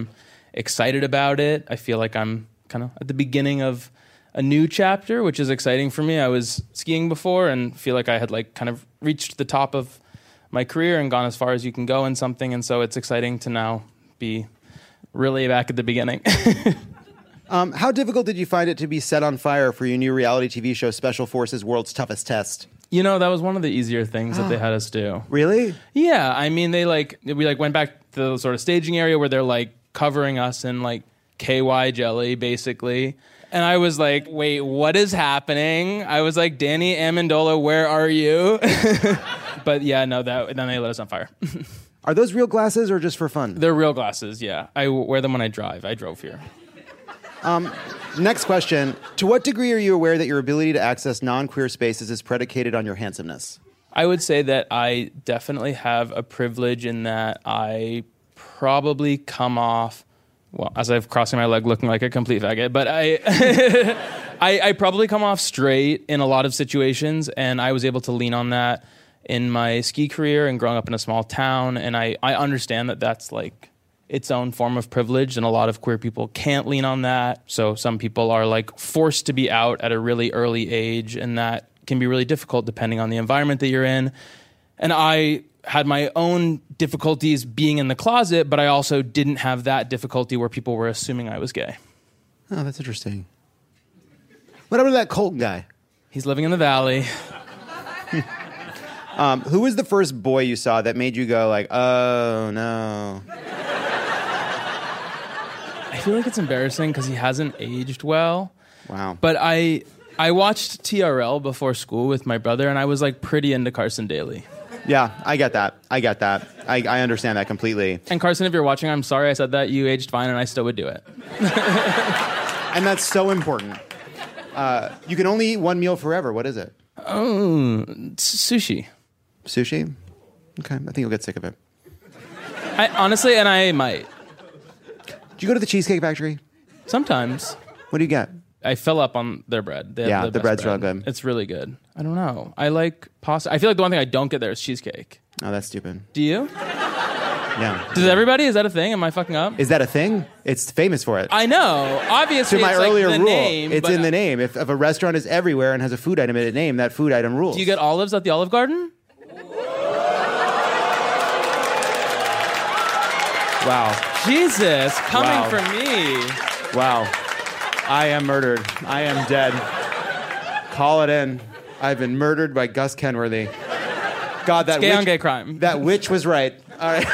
excited about it. I feel like I'm kind of at the beginning of a new chapter, which is exciting for me. I was skiing before and feel like I had like kind of reached the top of my career and gone as far as you can go in something. And so it's exciting to now be really back at the beginning. um, how difficult did you find it to be set on fire for your new reality T V show, Special Forces World's Toughest Test? You know, that was one of the easier things that they had us do. Really? Yeah. I mean, they like, we like went back to the sort of staging area where they're like covering us in like K Y jelly, basically. And I was like, wait, what is happening? I was like, Danny Amendola, where are you? But yeah, no, that then they lit us on fire. Are those real glasses or just for fun? They're real glasses, yeah. I wear them when I drive. I drove here. Um, next question. To what degree are you aware that your ability to access non-queer spaces is predicated on your handsomeness? I would say that I definitely have a privilege in that I probably come off, well, as I've crossing my leg looking like a complete faggot, but I, I, I probably come off straight in a lot of situations, and I was able to lean on that in my ski career and growing up in a small town, and I, I understand that that's like its own form of privilege, and a lot of queer people can't lean on that. So some people are like forced to be out at a really early age, and that can be really difficult depending on the environment that you're in. And I had my own difficulties being in the closet, but I also didn't have that difficulty where people were assuming I was gay. Oh, that's interesting. What happened to that Colton guy? He's living in the valley. um, who was the first boy you saw that made you go like, oh, no? I feel like it's embarrassing because he hasn't aged well. Wow. But I I watched T R L before school with my brother, and I was like pretty into Carson Daly. Yeah, I get that. I get that. I, I understand that completely. And Carson, if you're watching, I'm sorry I said that. You aged fine, and I still would do it. And that's so important. Uh, you can only eat one meal forever. What is it? Oh, sushi. Sushi? Okay, I think you'll get sick of it. I honestly, and I might. Do you go to the Cheesecake Factory? Sometimes. What do you get? I fill up on their bread. They have Yeah, the, the best bread's bread. real good. It's really good. I don't know. I like pasta. I feel like the one thing I don't get there is cheesecake. Oh, that's stupid. Do you? Yeah. Does everybody? Is that a thing? Am I fucking up? Is that a thing? It's famous for it. I know. Obviously, to my it's earlier like the rule, name. it's but in the name. If, if a restaurant is everywhere and has a food item in its name, that food item rules. Do you get olives at the Olive Garden? Wow. Jesus, coming Wow. from me. Wow. I am murdered. I am dead. Call it in. I've been murdered by Gus Kenworthy. God, that It's gay witch, on gay crime. That witch was right. All right.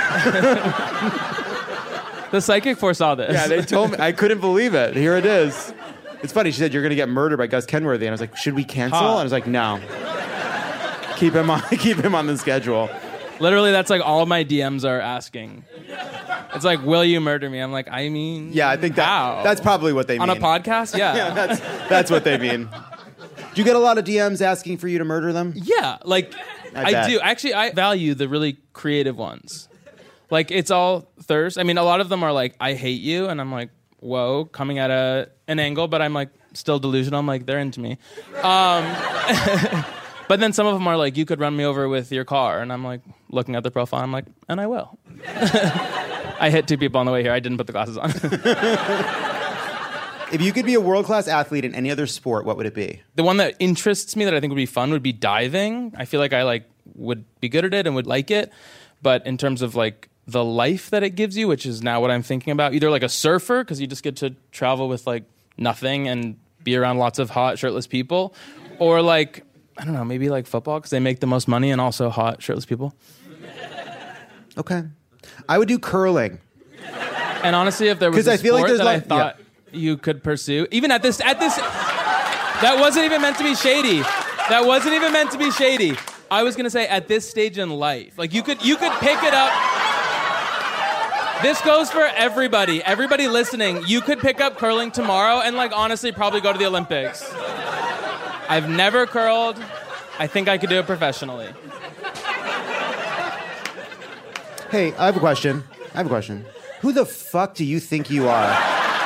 The psychic foresaw this. Yeah, they told me. I couldn't believe it. Here it is. It's funny. She said, you're going to get murdered by Gus Kenworthy. And I was like, should we cancel? Huh. And I was like, no. Keep him on, keep him on the schedule. Literally, that's like all my D Ms are asking. It's like, will you murder me? I'm like, I mean, Yeah, I think that how? that's probably what they On mean. a podcast? Yeah. Yeah, that's, that's what they mean. Do you get a lot of D Ms asking for you to murder them? Yeah, like, I I, bet. do. Actually, I value the really creative ones. Like, it's all thirst. I mean, a lot of them are like, I hate you. And I'm like, whoa, coming at a an angle. But I'm like, still delusional. I'm like, they're into me. Um, but then some of them are like, you could run me over with your car. And I'm like, looking at the profile, I'm like, and I will. I hit two people on the way here. I didn't put the glasses on. If you could be a world-class athlete in any other sport, what would it be? The one that interests me that I think would be fun would be diving. I feel like I like would be good at it and would like it. But in terms of like the life that it gives you, which is now what I'm thinking about, either like a surfer, because you just get to travel with like nothing and be around lots of hot shirtless people, or like, I don't know, maybe like football, because they make the most money and also hot shirtless people. Okay. I would do curling. And honestly, if there was 'Cause a I feel like sport there's that like- I thought you could pursue, even at this, at this, that wasn't even meant to be shady. That wasn't even meant to be shady. I was gonna say at this stage in life, like you could, you could pick it up. This goes for everybody. Everybody listening, you could pick up curling tomorrow and like honestly probably go to the Olympics. I've never curled. I think I could do it professionally. Hey, I have a question. I have a question. Who the fuck do you think you are?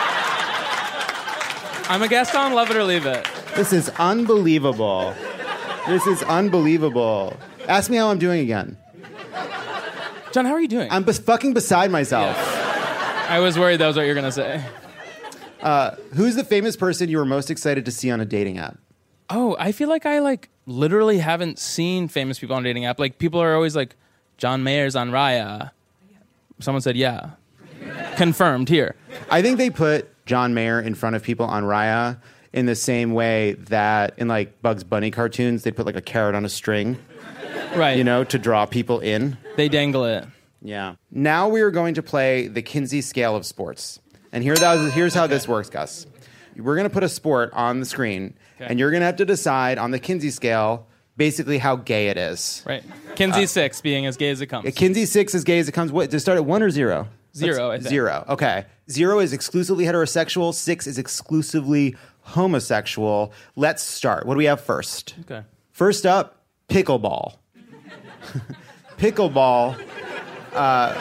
I'm a guest on Love It or Leave It. This is unbelievable. This is unbelievable. Ask me how I'm doing again. John, how are you doing? I'm bes- fucking beside myself. I was worried that was what you were going to say. Uh, who's the famous person you were most excited to see on a dating app? Oh, I feel like I like literally haven't seen famous people on a dating app. Like people are always like, John Mayer's on Raya. Someone said, yeah. Confirmed here. I think they put John Mayer in front of people on Raya in the same way that in like Bugs Bunny cartoons, they put like a carrot on a string. Right. You know, to draw people in. They dangle it. Yeah. Now we are going to play the Kinsey scale of sports. And here that, here's how this works, Gus. We're going to put a sport on the screen, okay. and you're going to have to decide on the Kinsey scale basically how gay it is. Right. Kinsey uh, six being as gay as it comes. Yeah, Kinsey six as gay as it comes. What, does it start at one or zero? Zero, I think. Zero. Okay. Zero is exclusively heterosexual. Six is exclusively homosexual. Let's start. What do we have first? Okay. First up, pickleball. Pickleball. Uh,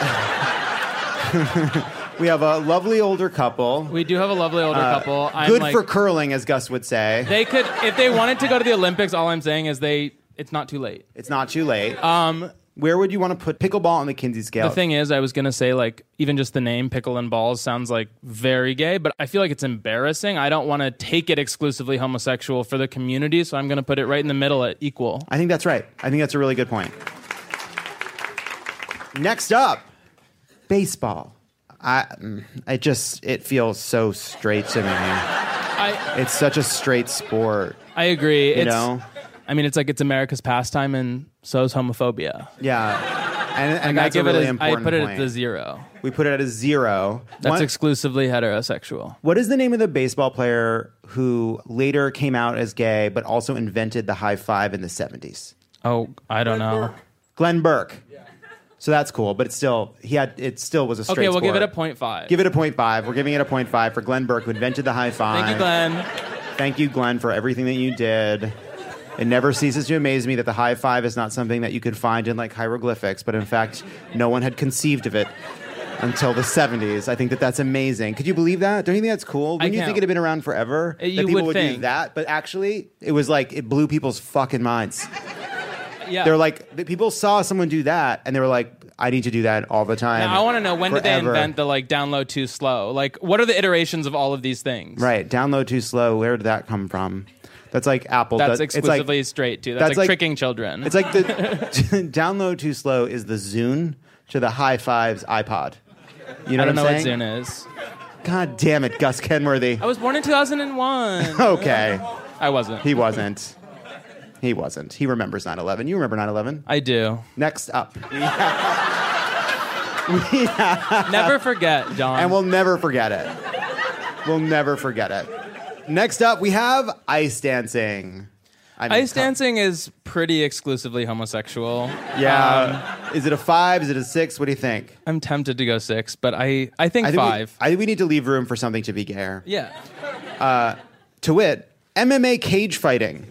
we have a lovely older couple. We do have a lovely older uh, couple. I'm good like, for curling, as Gus would say. They could, if they wanted to go to the Olympics, all I'm saying is they, it's not too late. It's not too late. Um, Where would you want to put pickleball on the Kinsey scale? The thing is, I was going to say, like, even just the name pickle and balls sounds like very gay, but I feel like it's embarrassing. I don't want to take it exclusively homosexual for the community, so I'm going to put it right in the middle at equal. I think that's right. I think that's a really good point. Next up, baseball. I, it just, it feels so straight to me. I, it's such a straight sport. I agree. You it's, know? I mean, it's like it's America's pastime, and so is homophobia. Yeah. And, and like that's I give a really it as, important I put it point. at the zero. We put it at a zero. That's One, exclusively heterosexual. What is the name of the baseball player who later came out as gay, but also invented the high five in the seventies? Oh, I don't Glenn know. Burke. Glenn Burke. Yeah. So that's cool, but it's still he had it still was a straight Okay, we'll sport. give it a point five. Give it a point five. We're giving it a point five for Glenn Burke, who invented the high five. Thank you, Glenn. Thank you, Glenn, for everything that you did. It never ceases to amaze me that the high five is not something that you could find in like hieroglyphics, but in fact, no one had conceived of it until the seventies. I think that that's amazing. Could you believe that? Don't you think that's cool? Wouldn't you can't. think it had been around forever? Uh, you that people would would think. do that, but actually, it was like it blew people's fucking minds. Yeah. They're like, the people saw someone do that, and they were like, I need to do that all the time. Now, I want to know, when forever. did they invent the like download too slow? Like, what are the iterations of all of these things? Right, download too slow. Where did that come from? That's like Apple. That's does, exclusively it's like, straight too. That's, that's like, like tricking children. It's like the download too slow is the Zune to the high fives iPod. You know I don't what know I'm what saying? Zune is. God damn it, Gus Kenworthy. I was born in two thousand one. Okay. I wasn't. He wasn't. He wasn't. He remembers nine eleven. You remember nine eleven? I do. Next up. We have, we have, never forget, John. And we'll never forget it. We'll never forget it. Next up, we have ice dancing. I mean, ice dancing is pretty exclusively homosexual. Yeah. Um, is it a five? Is it a six? What do you think? I'm tempted to go six, but I, I think I think five. We, I think we need to leave room for something to be gayer. Yeah. Uh, to wit, M M A cage fighting.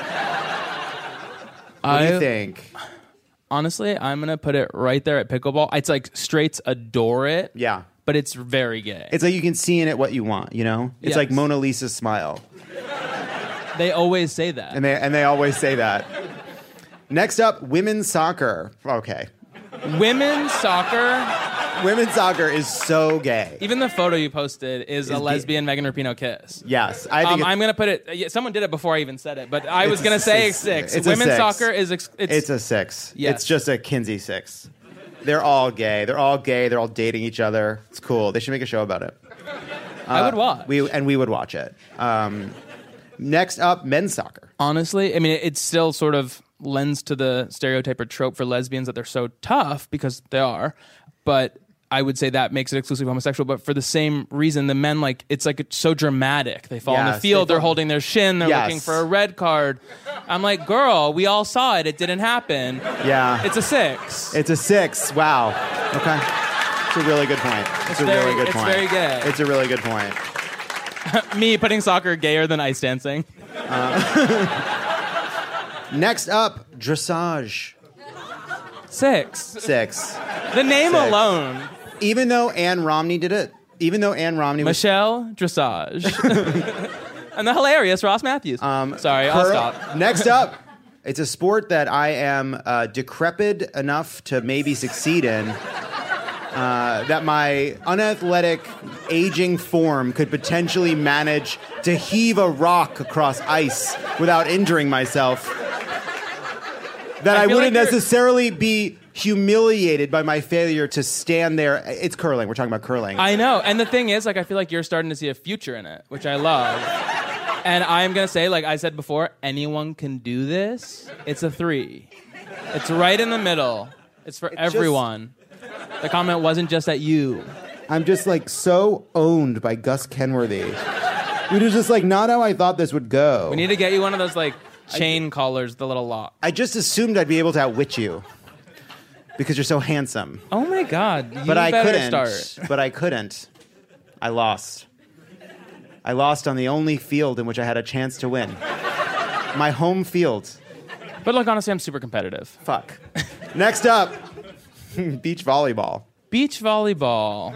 What do you I- think? Honestly, I'm going to put it right there at pickleball. It's like straights adore it. Yeah. But it's very gay. It's like you can see in it what you want, you know? It's Yes. like Mona Lisa's smile. They always say that. And they and they always say that. Next up, women's soccer. Okay. Women's soccer. Women's soccer is so gay. Even the photo you posted is, Is a gay. lesbian Megan Rapinoe kiss. Yes. I think um, it's- I'm going to put it... yeah, someone did it before I even said it, but I It's was going a to say six. six. It's a Women's six. soccer is... Ex- it's, It's a six. Yes. It's just a Kinsey six. They're all gay. They're all gay. They're all dating each other. It's cool. They should make a show about it. I would Uh, watch. We and we would watch it. Um, next up, men's soccer. Honestly, I mean, it, it still sort of lends to the stereotype or trope for lesbians that they're so tough, because they are, but I would say that makes it exclusively homosexual. But for the same reason, the men, like, it's like it's so dramatic. They fall in Yes, the field, they they're fall- holding their shin, they're Yes. looking for a red card. I'm like, girl, we all saw it. It didn't happen. Yeah. It's a six. It's a six. Wow. Okay. It's a really good point. It's, It's a very- really good it's point. very gay. It's a really good point. Me putting soccer gayer than ice dancing. Next up, dressage. Six. Six. The name Six. alone. Even though Ann Romney did it, even though Ann Romney was Michelle Dressage. And the hilarious Ross Matthews. Um, Sorry, I'll Curl- stop. Next up, it's a sport that I am uh, decrepit enough to maybe succeed in. uh, that my unathletic, aging form could potentially manage to heave a rock across ice without injuring myself. That I, I feel wouldn't like you're- necessarily be humiliated by my failure to stand there. It's curling. We're talking about curling. I know. And the thing is, like, I feel like you're starting to see a future in it, which I love. And I'm going to say, like I said before, anyone can do this. It's a three. It's right in the middle. It's for It's everyone. The comment wasn't just at you. I'm just like so owned by Gus Kenworthy. It was just like not how I thought this would go. We need to get you one of those, like, chain collars, the little lock. I just assumed I'd be able to outwit you because you're so handsome. Oh my God! You but I better couldn't. start. But I couldn't. I lost. I lost on the only field in which I had a chance to win. My home field. But look, honestly, I'm super competitive. Fuck. Next up, beach volleyball. Beach volleyball.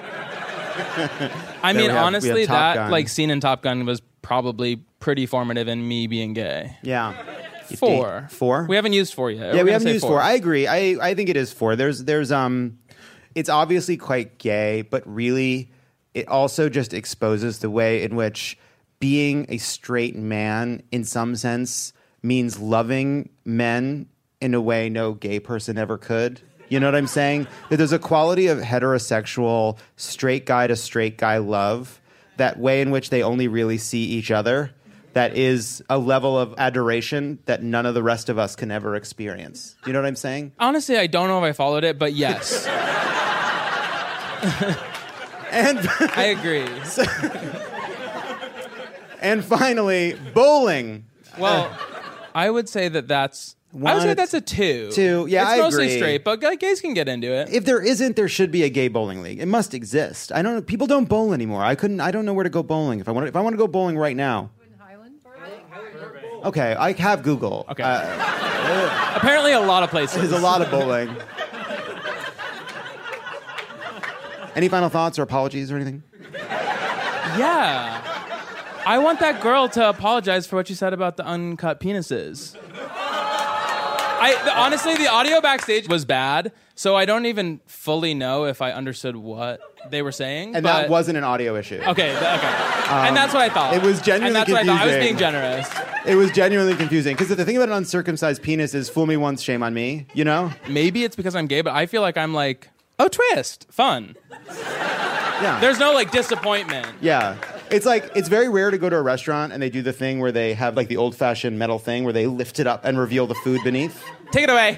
I There mean, we have- we have honestly, Top that Gun. like scene in Top Gun was probably pretty formative in me being gay. Yeah. Four. Four? We haven't used four yet. Yeah, We're we gonna haven't say used four. I agree. I, I think it is four. There's there's um it's obviously quite gay, but really it also just exposes the way in which being a straight man in some sense means loving men in a way no gay person ever could. You know what I'm saying? That there's a quality of heterosexual straight guy to straight guy love, that way in which they only really see each other, that is a level of adoration that none of the rest of us can ever experience. You know what I'm saying? Honestly, I don't know if I followed it, but yes. And I agree. And finally, bowling. Well, I would say that that's. I One, would say that's a two. Two, yeah, it's I mostly agree. straight, but like, gays can get into it. If there isn't, there should be a gay bowling league. It must exist. I don't know. People don't bowl anymore. I couldn't. I don't know where to go bowling. If I want, to, if I want to go bowling right now. Okay, I have Google. Okay. Uh, Apparently, a lot of places. There's a lot of bowling. Any final thoughts or apologies or anything? Yeah. I want that girl to apologize for what she said about the uncut penises. I the, honestly, the audio backstage was bad, so I don't even fully know if I understood what they were saying. And but, that wasn't an audio issue. Okay, th- okay. Um, and that's what I thought. It was genuinely And that's confusing. what I thought. I was being generous. It was genuinely confusing. Because the thing about an uncircumcised penis is fool me once, shame on me, you know? Maybe it's because I'm gay, but I feel like I'm like, oh, twist, fun. Yeah. There's no like disappointment. Yeah. It's like, it's very rare to go to a restaurant and they do the thing where they have like the old fashioned metal thing where they lift it up and reveal the food beneath. Take it away.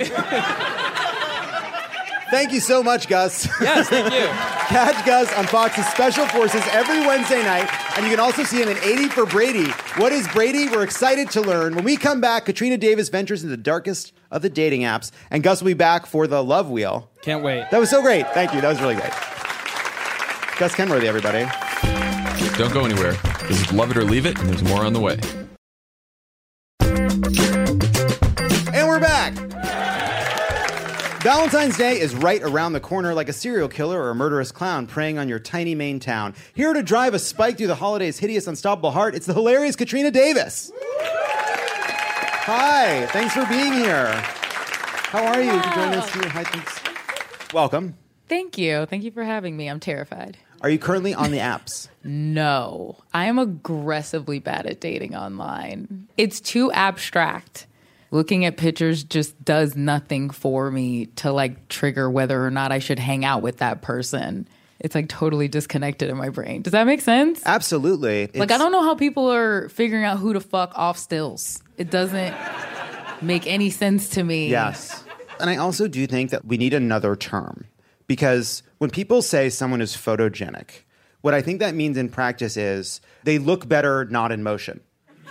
Thank you so much, Gus. Yes, thank you. Catch Gus on Fox's Special Forces every Wednesday night. And you can also see him in eighty for Brady. What is Brady? We're excited to learn. When we come back, Katrina Davis ventures into the darkest of the dating apps. And Gus will be back for the Love Wheel. Can't wait. That was so great. Thank you. That was really great. Gus Kenworthy, everybody. Don't go anywhere. This is Love It or Leave It, and there's more on the way. And we're back. Valentine's Day is right around the corner, like a serial killer or a murderous clown preying on your tiny Maine town. Here to drive a spike through the holiday's hideous, unstoppable heart, it's the hilarious Katrina Davis. Hi, thanks for being here. How are you? Can you join us here? Hi, thanks. Welcome. Thank you. Thank you for having me. I'm terrified. Are you currently on the apps? No. I am aggressively bad at dating online. It's too abstract. Looking at pictures just does nothing for me to like trigger whether or not I should hang out with that person. It's like totally disconnected in my brain. Does that make sense? Absolutely. Like, It's- I don't know how people are figuring out who to fuck off stills. It doesn't make any sense to me. Yes. And I also do think that we need another term. Because when people say someone is photogenic, what I think that means in practice is they look better not in motion.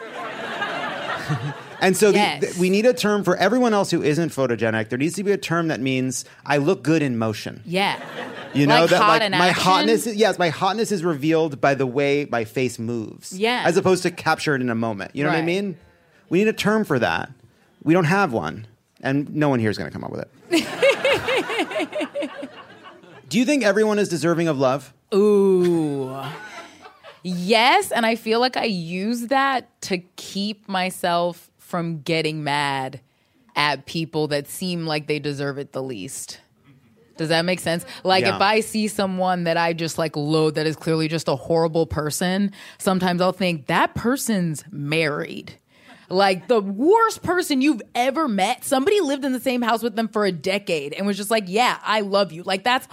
And so Yes. the, the, we need a term for everyone else who isn't photogenic. There needs to be a term that means I look good in motion. Yeah. You know Like that hot like in my action? hotness is, yes, my hotness is revealed by the way my face moves. Yeah. As opposed to captured in a moment. You know what I Right. mean? We need a term for that. We don't have one. And no one here is going to come up with it. Do you think everyone is deserving of love? Ooh. Yes, and I feel like I use that to keep myself from getting mad at people that seem like they deserve it the least. Does that make sense? Like Yeah. if I see someone that I just like loathe that is clearly just a horrible person, sometimes I'll think that person's married. Like the worst person you've ever met. Somebody lived in the same house with them for a decade and was just like, yeah, I love you. Like that's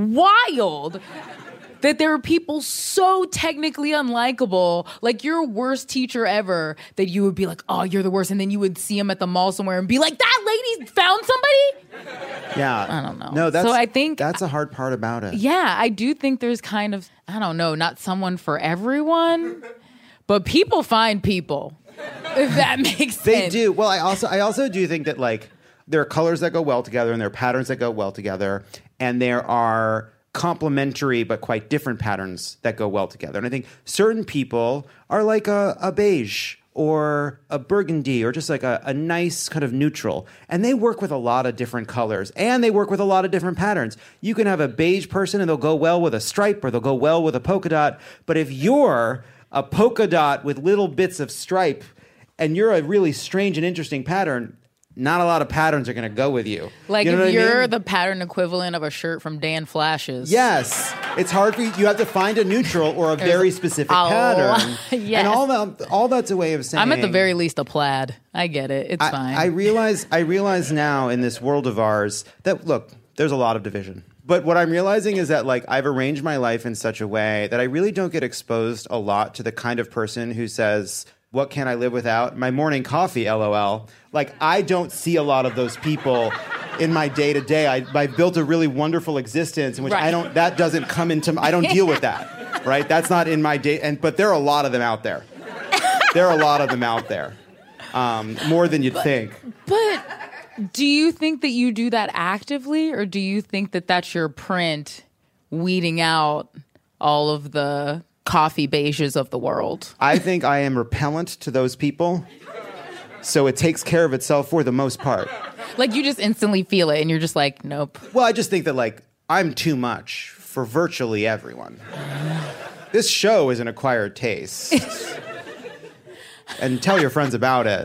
wild. That there are people so technically unlikable, like your worst teacher ever, that you would be like, oh, you're the worst. And then you would see him at the mall somewhere and be like, that lady found somebody? Yeah. I don't know. No, that's, so I think that's a hard part about it. Yeah, I do think there's kind of, I don't know, not someone for everyone, but people find people, if that makes sense. They do. Well, I also I also do think that like there are colors that go well together and there are patterns that go well together, and there are complementary but quite different patterns that go well together. And I think certain people are like a, a beige or a burgundy or just like a, a nice kind of neutral. And they work with a lot of different colors and they work with a lot of different patterns. You can have a beige person and they'll go well with a stripe or they'll go well with a polka dot. But if you're a polka dot with little bits of stripe and you're a really strange and interesting pattern, not a lot of patterns are going to go with you. Like you know if what you're I mean? the pattern equivalent of a shirt from Dan Flashes. Yes. It's hard for you. You have to find a neutral or a very specific a pattern. lot- yes. And all that, all that's a way of saying... I'm at the very least a plaid. I get it. It's I, fine. I realize, I realize now in this world of ours that, look, there's a lot of division. But what I'm realizing is that like I've arranged my life in such a way that I really don't get exposed a lot to the kind of person who says... What can I live without? My morning coffee, LOL. Like, I don't see a lot of those people in my day-to-day. I, I built a really wonderful existence in which Right. I don't, that doesn't come into, I don't deal with that, right? That's not in my day, and but there are a lot of them out there. There are a lot of them out there. Um, more than you'd think. But do you think that you do that actively, or do you think that that's your print weeding out all of the coffee beiges of the world? I think I am repellent to those people, so it takes care of itself for the most part. Like you just instantly feel it and you're just like, nope. Well, I just think that like I'm too much for virtually everyone. This show is an acquired taste. And tell your friends about it.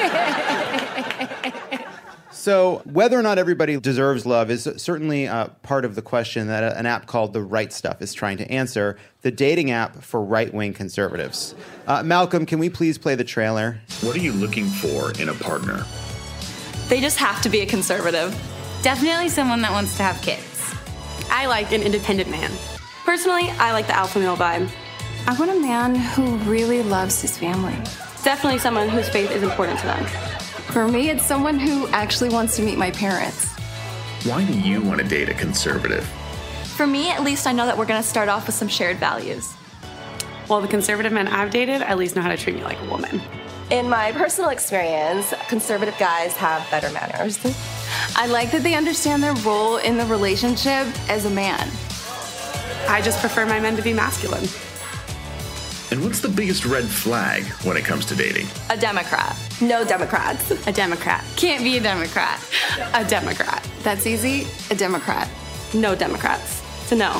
So whether or not everybody deserves love is certainly uh, part of the question that an app called The Right Stuff is trying to answer, the dating app for right-wing conservatives. Uh, Malcolm, can we please play the trailer? What are you looking for in a partner? They just have to be a conservative. Definitely someone that wants to have kids. I like an independent man. Personally, I like the alpha male vibe. I want a man who really loves his family. Definitely someone whose faith is important to them. For me, it's someone who actually wants to meet my parents. Why do you want to date a conservative? For me, at least I know that we're going to start off with some shared values. Well, the conservative men I've dated at least know how to treat me like a woman. In my personal experience, conservative guys have better manners. I like that they understand their role in the relationship as a man. I just prefer my men to be masculine. And what's the biggest red flag when it comes to dating? A Democrat. No Democrats. A Democrat. Can't be a Democrat. A Democrat. That's easy. A Democrat. No Democrats. It's a no.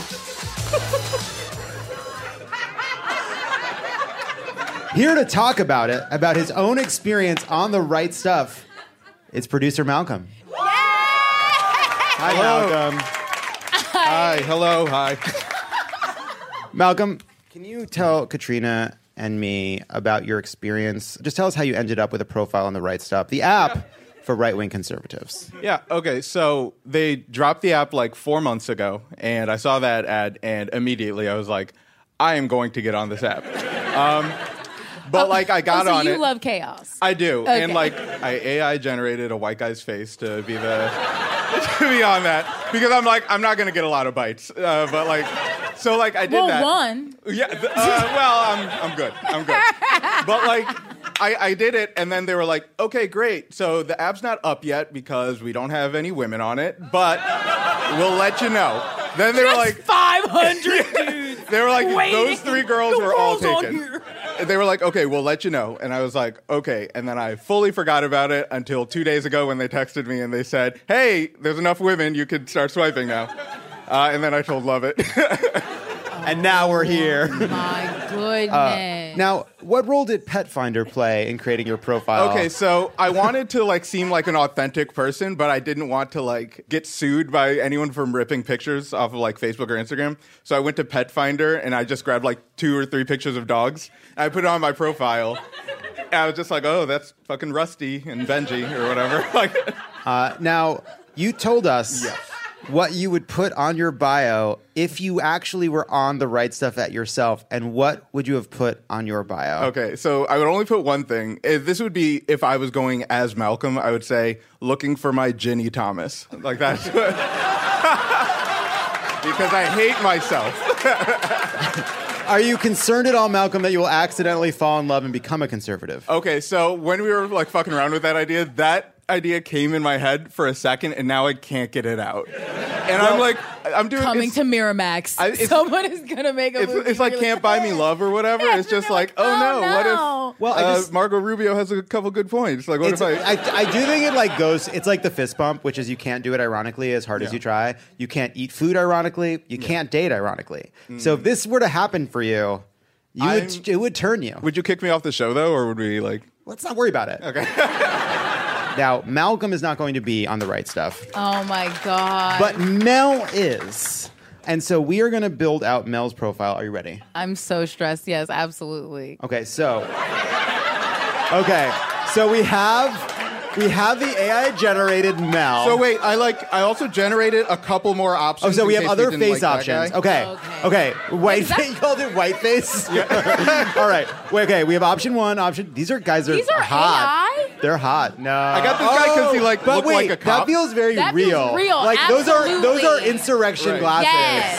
Here to talk about it, about his own experience on The Right Stuff, it's producer Malcolm. Hi, Hello. Malcolm. Hi, hello, hi. Malcolm, can you tell Katrina and me about your experience? Just tell us how you ended up with a profile on The Right Stuff, the app yeah. for right-wing conservatives. Yeah, okay, so they dropped the app like four months ago, and I saw that ad, and immediately I was like, I am going to get on this app. Um, but like I got oh, so on you it. You love chaos. I do, okay. and like I A I generated a white guy's face to be the to be on that because I'm like I'm not gonna get a lot of bites, uh, but like so like I did well, that. Well, one. Yeah. Uh, well, I'm I'm good. I'm good. But like I, I did it, and then they were like, okay, great. So the app's not up yet because we don't have any women on it, but we'll let you know. Then they were like five hundred dudes. They were like waiting. Those three girls the were all on taken. Here. They were like, okay, we'll let you know. And I was like, okay. And then I fully forgot about it until two days ago when they texted me and they said, hey, there's enough women, you could start swiping now. Uh, and then I told Love It. And now we're here. My goodness. Uh, now, what role did Pet Finder play in creating your profile? Okay, so I wanted to like seem like an authentic person, but I didn't want to like get sued by anyone from ripping pictures off of like Facebook or Instagram. So I went to Pet Finder and I just grabbed like two or three pictures of dogs. And I put it on my profile. And I was just like, oh, that's fucking Rusty and Benji or whatever. Like, uh, now you told us. Yes. What you would put on your bio if you actually were on the Right Stuff at yourself, and what would you have put on your bio? Okay, so I would only put one thing. If this would be if I was going as Malcolm, I would say, looking for my Ginny Thomas. Like that's what, because I hate myself. Are you concerned at all, Malcolm, that you will accidentally fall in love and become a conservative? Okay, so when we were like fucking around with that idea, that idea came in my head for a second, and now I can't get it out. And well, I'm like, I'm doing coming to Miramax. I, Someone is gonna make a it's, movie. It's like really Can't Buy Me Love or whatever. Yeah, it's just like, oh, oh no, no, what if? Well, I uh, just, Margot Rubio has a couple good points. Like, what if I? I? I do think it like goes. It's like the fist bump, which is you can't do it ironically as hard yeah. as you try. You can't eat food ironically. You yeah. can't date ironically. Mm. So if this were to happen for you, you would, it would turn you. Would you kick me off the show though, or would we like? Let's not worry about it. Okay. Now, Malcolm is not going to be on the Right Stuff. Oh, my God. But Mel is. And so we are going to build out Mel's profile. Are you ready? I'm so stressed. Yes, absolutely. Okay, so. Okay, so we have. We have the A I-generated Mel. So wait, I like. I also generated a couple more options. Oh, so we in have case other we didn't face like options. that Okay. guy. Okay. Okay. White face. You called it white face? Yeah. All right. Wait, okay. We have option one. Option. These are guys that These are are hot. A I? They're hot. No. I got this guy because he like but looked wait, like a cop. That feels very That real. feels real, Like those are those are absolutely. insurrection Right. glasses.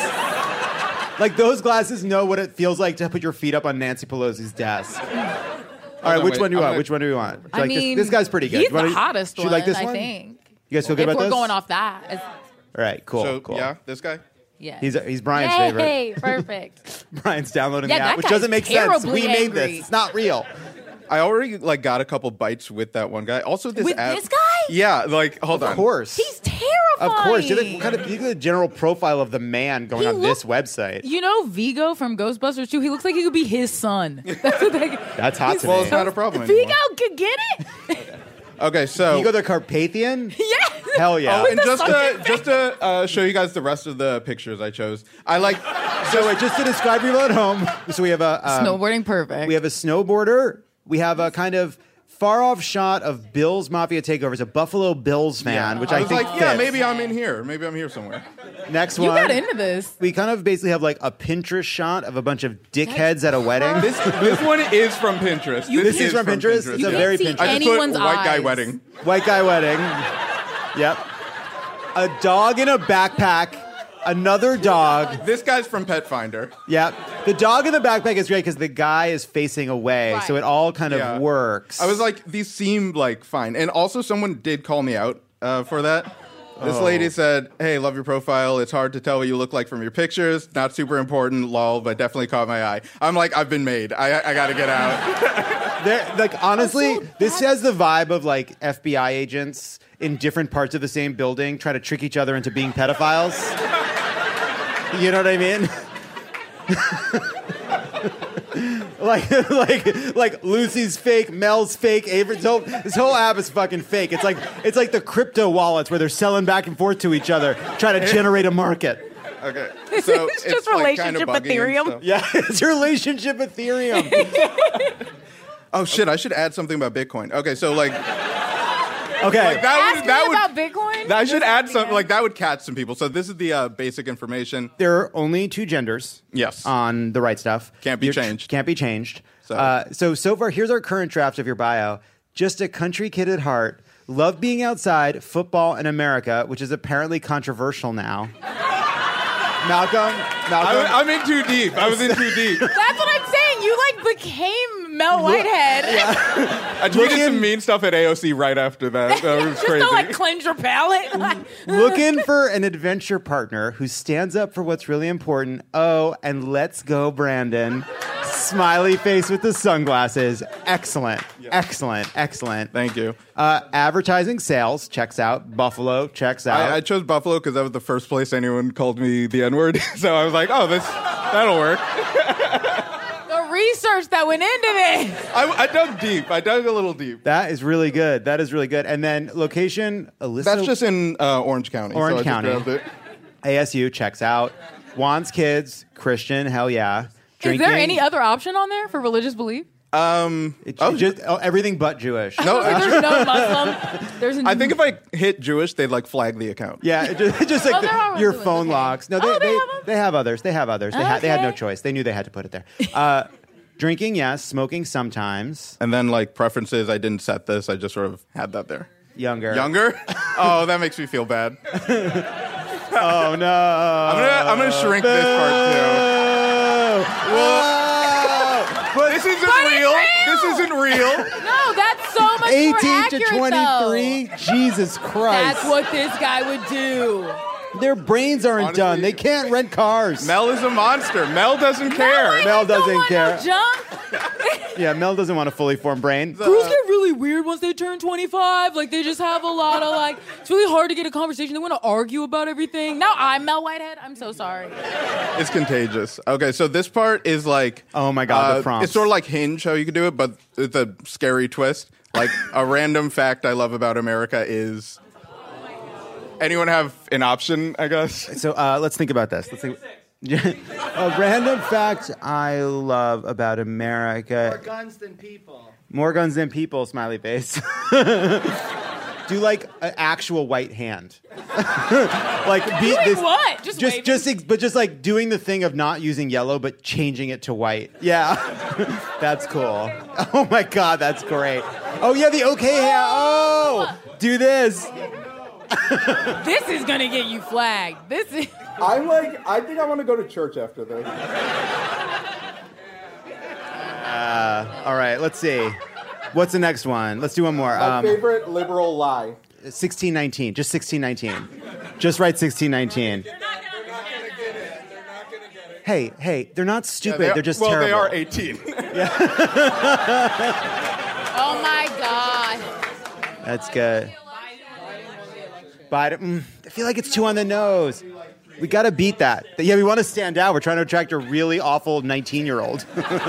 Yes. Like those glasses know what it feels like to put your feet up on Nancy Pelosi's desk. All right, on, which wait, one do you I'm want? gonna- Which one do you want? Do you I like mean, this, this guy's pretty good. He's Do you the wanna- hottest do you one, like this I one? think. You guys feel good if about we're this? going off that. It's, All right, cool, So cool. yeah, this guy. yeah. He's he's Brian's Yay, favorite. perfect. Brian's downloading Yeah, the that app, which guy's doesn't make sense. terribly We made angry. this. It's not real. I already like got a couple bites with that one guy. Also, this With app. this guy? Yeah, like hold Of on. course. He's terrifying. Of course. You're the, kind of, you're the general profile of the man going He on look- this website. You know Vigo from Ghostbusters two? He looks like he could be his son. That's what they, That's hot to Well, me. it's not a problem Vigo anymore. could get it. Okay, so You go the Carpathian? Yeah. Hell yeah. Oh, and the just to sunken just to uh, show you guys the rest of the pictures I chose, I like. So wait, just to describe people at home. So we have a um, Snowboarding perfect. We have a snowboarder. We have a kind of far off shot of Bill's Mafia Takeover. It's a Buffalo Bills fan, which I, I was think like, yeah, fits. maybe I'm in here. Maybe I'm here somewhere. Next you one. got into this. We kind of basically have like a Pinterest shot of a bunch of dickheads at a wedding. This this one is from Pinterest. You- this, this is from Pinterest? It's You a can't very see Pinterest. I just anyone's put white guy eyes. wedding. White guy wedding. Yep. A dog in a backpack. Another dog. This guy's from Pet Finder. Yep. The dog in the backpack is great because the guy is facing away, Right. so it all kind of Yeah. works. I was like, these seem like fine. And also, someone did call me out uh, for that. This Oh. lady said, hey, love your profile. It's hard to tell what you look like from your pictures. Not super important, lol, but definitely caught my eye. I'm like, I've been made. I, I got to get out. There- like honestly, this has the vibe of like F B I agents in different parts of the same building trying to trick each other into being pedophiles. You know what I mean? like, like, like Lucy's fake, Mel's fake, Avery's whole. This whole app is fucking fake. It's like, it's like the crypto wallets where they're selling back and forth to each other, trying to generate a market. Okay. So It's it's, just like kind of relationship bugging and Ethereum. stuff. Yeah, it's relationship Ethereum. Oh shit! I should add something about Bitcoin. Okay, so like, Okay. like that Ask would that me would about Bitcoin. I should add some like that would catch some people. So this is the uh, basic information. There are only two genders. Yes. On the Right Stuff. Can't be You're- changed. Can't be changed. So- Uh, so so far, here's our current draft of your bio. Just a country kid at heart. Love being outside, football, and America, which is apparently controversial now. Malcolm, Malcolm. I, I'm in too deep. I was in too deep. That's what I'm saying. You like became Mel Whitehead. I tweeted some mean stuff at A O C right after that. That was Just crazy. to like cleanse your palate. Looking for an adventure partner who stands up for what's really important. Oh, and let's go, Brandon. Smiley face with the sunglasses. Excellent. Excellent. Excellent. Thank you. Uh, advertising sales checks out. Buffalo checks out. I, I chose Buffalo because that was the first place anyone called me the N-word. So I was like, oh, this That'll work. The research that went into this. I, I dug deep. I dug a little deep. That is really good. That is really good. And then location, Alyssa. That's just in uh, Orange County. Orange so I County. Just grabbed it. A S U checks out. Juan's kids, Christian, hell yeah. Drinking. Is there any other option on there for religious belief? Um, It, oh, just oh, everything but Jewish. No, There's no Muslim. There's a I think if I hit Jewish, they'd like flag the account. Yeah, it just, it just like Oh, the- there are your ones phone with- okay. locks. No, they, Oh, they they, have they have others. They have others. They, had they had no Okay. choice. They knew they had to put it there. Uh, drinking, yes. Smoking sometimes. And then like preferences, I didn't set this. I just sort of had that there. Younger. Younger? Oh, that makes me feel bad. Oh no! I'm gonna I'm gonna shrink this part too. Whoa! But this isn't But it's real. real! This isn't real. No, that's so much more eighteen accurate, to twenty-three. though. Jesus Christ! That's what this guy would do. Their brains aren't Honestly, done. They can't rent cars. Mel is a monster. Mel doesn't care. Mel doesn't Don't want care. no junk. Yeah, Mel doesn't want a fully formed brain. Girls get really weird once they turn twenty-five. Like, they just have a lot of, like, it's really hard to get a conversation. They want to argue about everything. Now I'm Mel Whitehead. I'm so sorry. It's contagious. Okay, so this part is like Oh my God, the uh, prompts. it's sort of like Hinge how you could do it, but it's a scary twist. Like a random fact I love about America is. Anyone have an option, I guess? So uh, let's think about this. Let's think. A random fact I love about America. More guns than people. More guns than people, smiley face. Do like an actual white hand. Like be Doing this, what? Just just waving? just ex- but just like doing the thing of not using yellow but changing it to white. Yeah. That's cool. Oh my God, that's great. Oh yeah, the okay hand. Oh, do this. This is going to get you flagged. This is... I'm like, I think I want to go to church after this. Uh, all right, let's see. What's the next one? Let's do one more. My Um, favorite liberal lie. sixteen nineteen. Just sixteen nineteen. Just write sixteen nineteen. Hey, hey, they're not stupid. Yeah, they are- they're just well, terrible. they are eighteen. Oh, my God. That's good. Biden, mm, I feel like it's too on the nose. We got to beat that. Yeah, we want to stand out. We're trying to attract a really awful nineteen-year-old.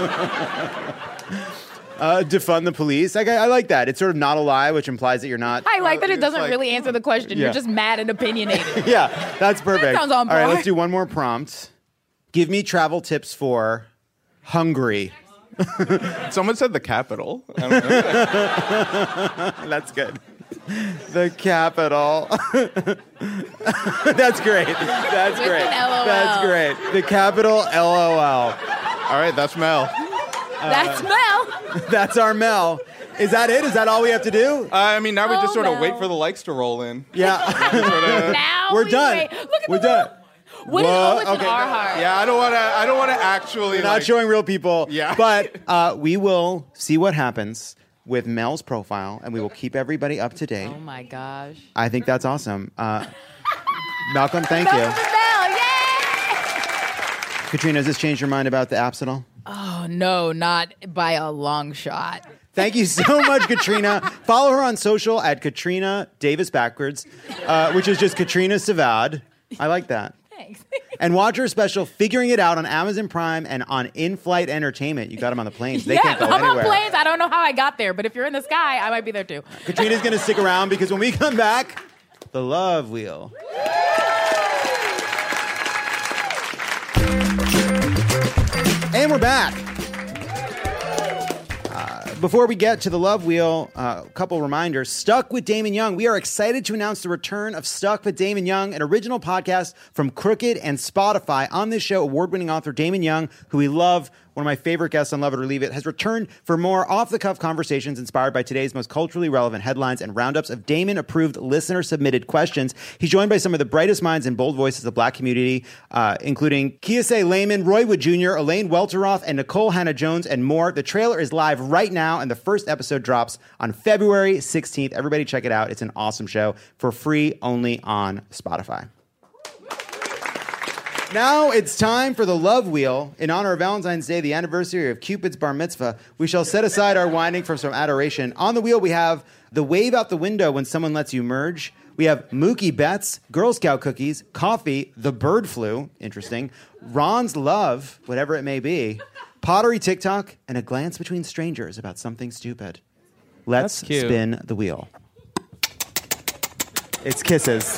uh, defund the police. I, I like that. It's sort of not a lie, which implies that you're not. I like that it it's doesn't like- really answer the question. Yeah. You're just mad and opinionated. Yeah, that's perfect. That sounds on All right, par. let's do one more prompt. Give me travel tips for Hungary. Someone said the capital. I don't know. That's good. The capital. That's great. That's With great. an L O L. That's great. The capital L O L. All right, that's Mel. That's Mel. That's our Mel. Is that it? Is that all we have to do? Uh, I mean, now we Oh, just sort of Mel. wait for the likes to roll in. Yeah. Sorta- Now We're we done. wait. Look at We're the done. What is Whoa, O with okay. an R heart? Yeah, I don't want to. I don't want to actually. We're not like, showing real people. Yeah. But uh, we will see what happens with Mel's profile, and we will keep everybody up to date. Oh my gosh. I think that's awesome. Uh, Malcolm, thank Malcolm you. and Mel, yay! Katrina, has this changed your mind about the apps at all? Oh no, not by a long shot. Thank you so much, Katrina. Follow her on social at Katrina Davis backwards, uh, which is just Katrina Savad. I like that. Thanks. And watch her special Figuring It Out on Amazon Prime and on In-Flight Entertainment. You got them on the planes. They yeah, can't go I'm anywhere. on planes. I don't know how I got there, but if you're in the sky, I might be there too. Katrina's going to stick around because when we come back, the Love Wheel. And we're back. Uh, before we get to the Love Wheel, uh, a couple reminders. Stuck with Damon Young. We are excited to announce the return of Stuck with Damon Young, an original podcast from Crooked and Spotify. On this show, award-winning author Damon Young, who we love, one of my favorite guests on Love It or Leave It, has returned for more off-the-cuff conversations inspired by today's most culturally relevant headlines and roundups of Damon-approved listener-submitted questions. He's joined by some of the brightest minds and bold voices of the Black community, uh, including Kiese Lehman, Roy Wood Junior, Elaine Welteroth, and Nicole Hannah-Jones, and more. The trailer is live right now, and the first episode drops on February sixteenth. Everybody check it out. It's an awesome show for free only on Spotify. Now it's time for the Love Wheel. In honor of Valentine's Day, the anniversary of Cupid's bar mitzvah, we shall set aside our whining for some adoration. On the wheel, we have the wave out the window when someone lets you merge, We have Mookie Betts, Girl Scout cookies, coffee, the bird flu, interesting, Ron's love, whatever it may be, pottery TikTok, and a glance between strangers about something stupid. Let's That's cute. spin the wheel. It's kisses.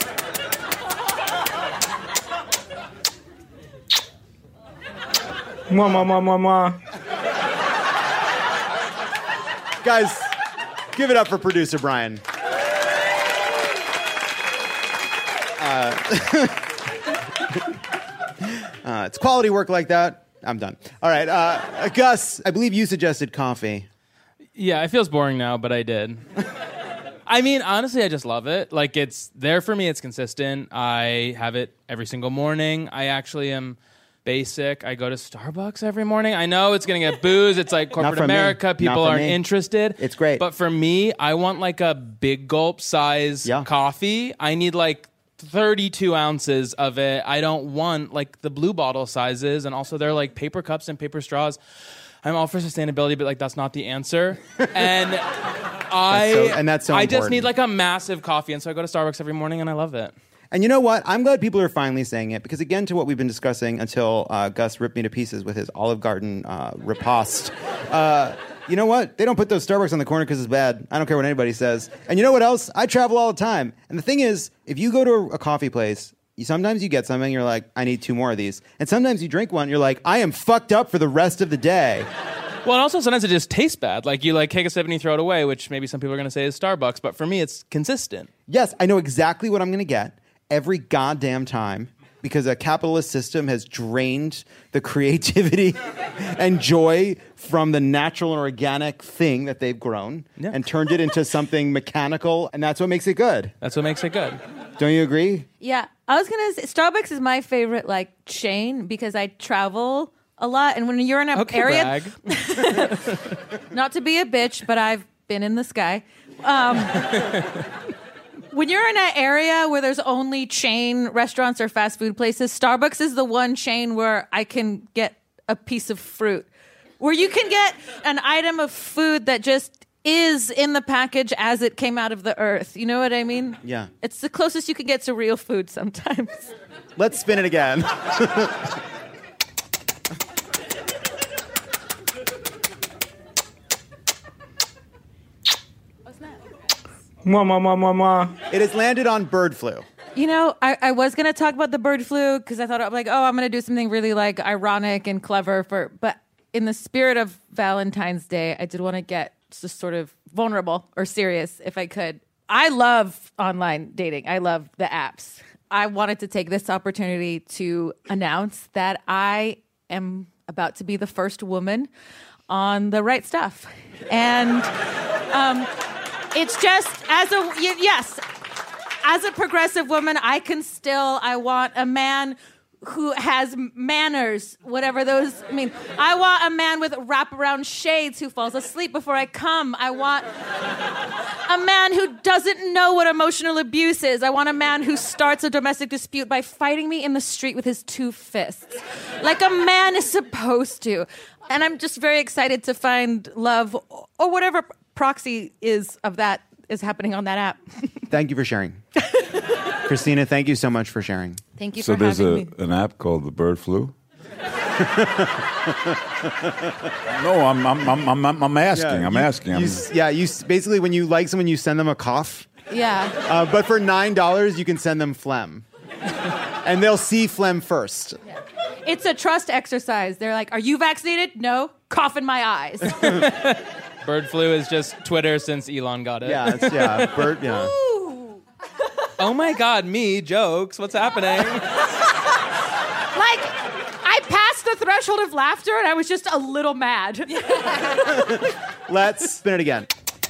Mwah, mwah, mwah, mwah, mwah. Guys, give it up for producer Brian. Uh, uh, it's quality work like that. I'm done. All right, uh, Gus, I believe you suggested coffee. Yeah, it feels boring now, but I did. I mean, honestly, I just love it. Like, it's there for me. It's consistent. I have it every single morning. I actually am basic. I go to Starbucks every morning. I know it's going to get booze. It's like corporate from me. America. Not People from aren't me. interested. It's great. But for me, I want like a big gulp size coffee. I need like thirty-two ounces of it. I don't want like the blue bottle sizes. And also they're like paper cups and paper straws. I'm all for sustainability, but like that's not the answer. And I That's so- and that's so I just important. need like a massive coffee. And so I go to Starbucks every morning and I love it. And you know what? I'm glad people are finally saying it because, again, to what we've been discussing until uh, Gus ripped me to pieces with his Olive Garden uh, riposte. Uh, you know what? They don't put those Starbucks on the corner because it's bad. I don't care what anybody says. And you know what else? I travel all the time. And the thing is, if you go to a, a coffee place, you, sometimes you get something, you're like, I need two more of these. And sometimes you drink one, you're like, I am fucked up for the rest of the day. Well, and also sometimes it just tastes bad. Like you like take a sip and you throw it away, which maybe some people are going to say is Starbucks. But for me, it's consistent. Yes, I know exactly what I'm going to get every goddamn time because a capitalist system has drained the creativity and joy from the natural and organic thing that they've grown Yeah. and turned it into something mechanical, and that's what makes it good. That's what makes it good. Don't you agree? Yeah, I was gonna say Starbucks is my favorite like chain because I travel a lot, and when you're in an Okay, area, brag. not to be a bitch, but I've been in the sky. Um, when you're in an area where there's only chain restaurants or fast food places, Starbucks is the one chain where I can get a piece of fruit, where you can get an item of food that just is in the package as it came out of the earth. You know what I mean? Yeah. It's the closest you can get to real food sometimes. Let's spin it again. Mwah, mwah, mwah, mwah, mwah. It has landed on bird flu. You know, I, I was going to talk about the bird flu because I thought, I'm like, oh, I'm going to do something really like ironic and clever for, but in the spirit of Valentine's Day, I did want to get just sort of vulnerable or serious if I could. I love online dating. I love the apps. I wanted to take this opportunity to announce that I am about to be the first woman on the right stuff. And um, it's just as a, y- yes, as a progressive woman, I can still, I want a man who has manners, whatever those mean. I want a man with wraparound shades who falls asleep before I come. I want a man who doesn't know what emotional abuse is. I want a man who starts a domestic dispute by fighting me in the street with his two fists, like a man is supposed to. And I'm just very excited to find love or whatever proxy is of that is happening on that app. Thank you for sharing. Christina, thank you so much for sharing. Thank you so for there's having a, me. an app called the Bird Flu? No, I'm I'm I'm I'm, I'm asking. Yeah, I'm you- asking. you I'm, s- yeah, you s- basically when you like someone, you send them a cough. Yeah. Uh, but for nine dollars, you can send them phlegm, and they'll see phlegm first. It's a trust exercise. They're like, are you vaccinated? No. Cough in my eyes. Bird flu is just Twitter since Elon got it. Yeah, it's, yeah, bird, yeah. Oh my God, me, jokes, what's happening? Like, I passed the threshold of laughter and I was just a little mad. Let's spin it again.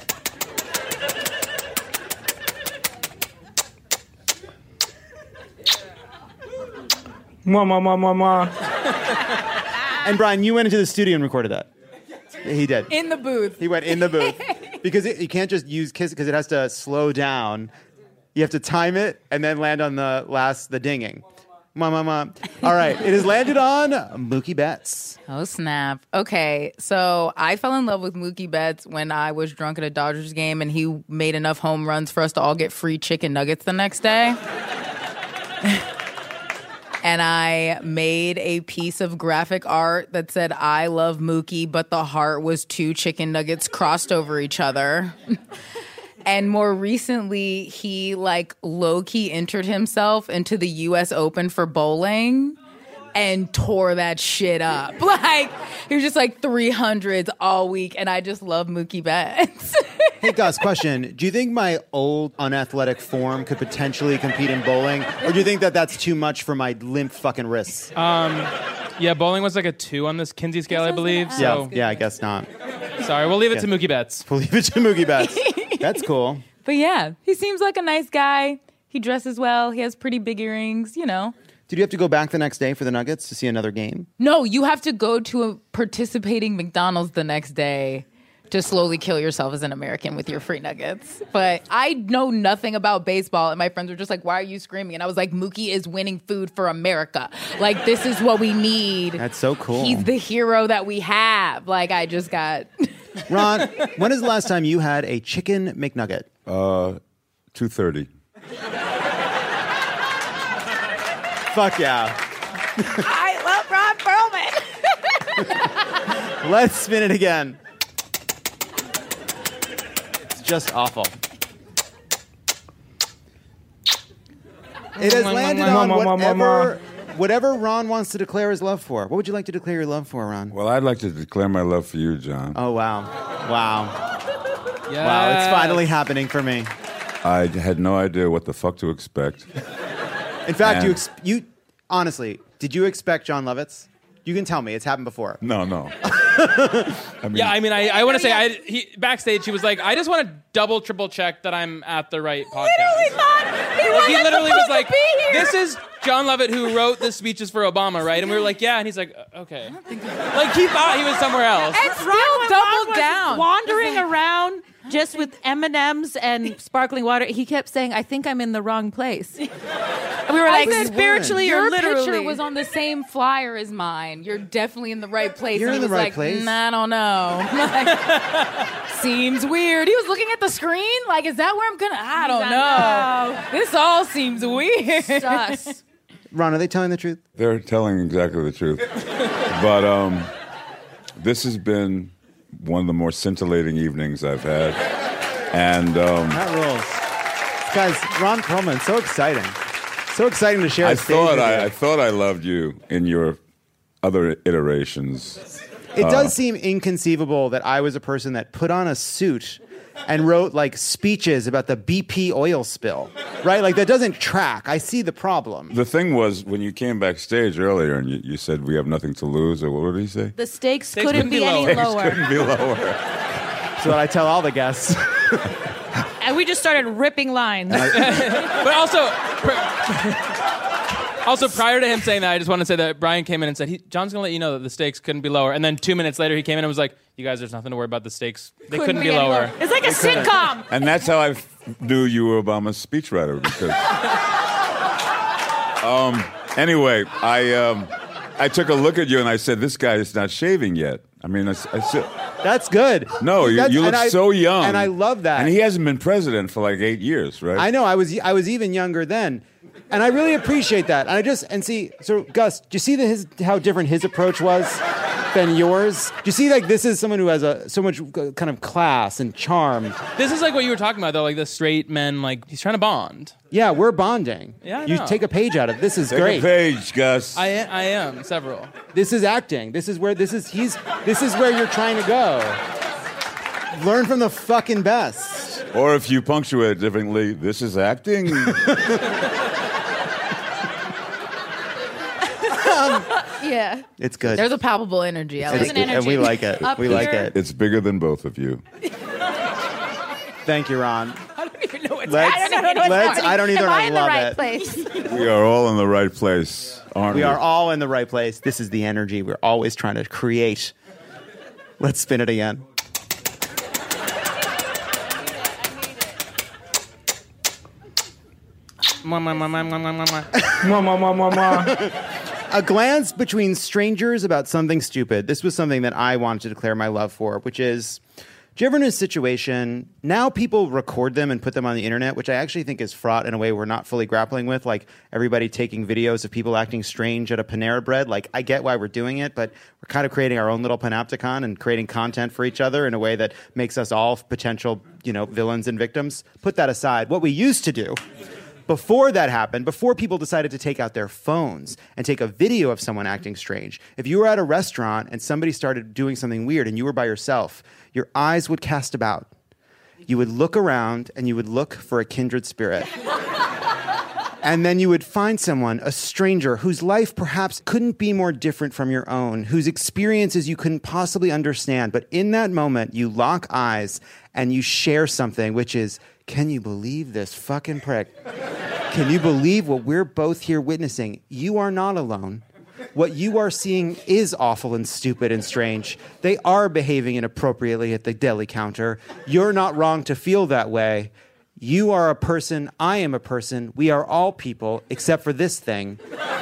Mwah, mwah, mwah, mwah, mwah. And Brian, you went into the studio and recorded that. He did. In the booth. He went in the booth because it, you can't just use kiss because it has to slow down. You have to time it and then land on the last the dinging. Ma, ma, ma. All right. It has landed on Mookie Betts. Oh, snap. Okay, so I fell in love with Mookie Betts when I was drunk at a Dodgers game and he made enough home runs for us to all get free chicken nuggets the next day. And I made a piece of graphic art that said, I love Mookie, but the heart was two chicken nuggets crossed over each other. And more recently, he like low-key entered himself into the U S Open for bowling and tore that shit up. Like, he was just like three hundreds all week, and I just love Mookie Betts. Hey, Gus, question. Do you think my old unathletic form could potentially compete in bowling? Or do you think that that's too much for my limp fucking wrists? Um, yeah, bowling was like a two on this Kinsey scale, I believe. Yeah, So yeah, I guess not. sorry, we'll leave it Yeah. to Mookie Betts. We'll leave it to Mookie Betts. That's cool. But yeah, he seems like a nice guy. He dresses well. He has pretty big earrings, you know. Did you have to go back the next day for the Nuggets to see another game? No, you have to go to a participating McDonald's the next day to slowly kill yourself as an American with your free nuggets. But I know nothing about baseball, and my friends were just like, why are you screaming? And I was like, Mookie is winning food for America. Like, this is what we need. That's so cool. He's the hero that we have. Like, I just got... Ron, when is the last time you had a chicken McNugget? Uh, two thirty. Fuck yeah. I love Ron Perlman. Let's spin it again. It's just awful. It has landed on whatever, whatever Ron wants to declare his love for. What would you like to declare your love for, Ron? Well, I'd like to declare my love for you, John. Oh, wow. Wow. Wow, it's finally happening for me. I had no idea what the fuck to expect. In fact, And- you ex- you honestly, did you expect John Lovitz? You can tell me. It's happened before. No, no. I mean, Yeah, I mean, I, I want to say, I, he, backstage, he was like, I just want to double, triple check that I'm at the right podcast. Literally thought he Like, he wasn't literally supposed was like, to be here. this is John Lovett who wrote the speeches for Obama, right? And we were like, yeah. And he's like, "Uh, okay. Like, he thought he was somewhere else. And still Ron doubled was down. wandering around just with M and M's and sparkling water. He kept saying, I think I'm in the wrong place. And we were like, I said, spiritually or your literally. picture was on the same flyer as mine. You're definitely in the right place. You're and in he the was right like, place. "Mm, I don't know. Like, seems weird. He was looking at the screen. Like, is that where I'm gonna? I don't know. This all seems weird. Sus. Ron, are they telling the truth? They're telling exactly the truth. But um, this has been one of the more scintillating evenings I've had. And um, That rules. Guys, Ron Perlman, so exciting. So exciting to share I a stage thought with I, you. I thought I loved you in your other iterations. It Uh, does seem inconceivable that I was a person that put on a suit and wrote like speeches about the B P oil spill, right? Like that doesn't track. I see the problem. The thing was, when you came backstage earlier and you, you said we have nothing to lose, or what did he say? The stakes, Stakes couldn't, couldn't be, be any lower. lower. Couldn't be lower. So that I tell all the guests. And we just started ripping lines. But also, pr- also prior to him saying that, I just want to say that Brian came in and said, he, John's going to let you know that the stakes couldn't be lower. And then two minutes later, he came in and was like, you guys, there's nothing to worry about. The stakes, they couldn't, be, any lower. It's like a sitcom. And that's how I f- knew you were Obama's speechwriter. Because, um, anyway, I um, I took a look at you and I said, this guy is not shaving yet. I mean, I, s- I said, That's good. no, you, That's- you look and I- so young, and I love that. And he hasn't been president for like eight years, right? I know. I was I was even younger then, and I really appreciate that. And I just and see. So Gus, do you see the, his how different his approach was than yours? Do you see like this is someone who has a so much uh, kind of class and charm? This is like what you were talking about, though, like the straight men, like, he's trying to bond. Yeah, we're bonding. Yeah, I you know. take a page out of it. This is Take great. a page, Gus. I, I am, several. This is acting. This is where this is he's this is where you're trying to go. Learn from the fucking best. Or if you punctuate it differently, this is acting. Yeah. It's good. There's a palpable energy. I It's like good, it. and we like it. Up we like here. it. It's bigger than both of you. Thank you, Ron. I don't even know what's Let's- I don't know what's let's- happening. I don't either, Am and I I in the love right it. place? We are all in the right place, aren't we? We are all in the right place. This is the energy we're always trying to create. Let's spin it again. Mwah, mwah, mwah, mwah, mwah, mwah, mwah. Mwah, mwah, mwah, mwah, mwah. A glance between strangers about something stupid. This was something that I wanted to declare my love for, which is, do you ever in a situation, now people record them and put them on the internet, which I actually think is fraught in a way we're not fully grappling with, like everybody taking videos of people acting strange at a Panera Bread. Like, I get why we're doing it, but we're kind of creating our own little panopticon and creating content for each other in a way that makes us all potential, you know, villains and victims. Put that aside. What we used to do, before that happened, before people decided to take out their phones and take a video of someone acting strange, if you were at a restaurant and somebody started doing something weird and you were by yourself, your eyes would cast about. You would look around and you would look for a kindred spirit. And then you would find someone, a stranger, whose life perhaps couldn't be more different from your own, whose experiences you couldn't possibly understand. But in that moment, you lock eyes and you share something, which is, can you believe this fucking prick? Can you believe what we're both here witnessing? You are not alone. What you are seeing is awful and stupid and strange. They are behaving inappropriately at the deli counter. You're not wrong to feel that way. You are a person. I am a person. We are all people, except for this thing.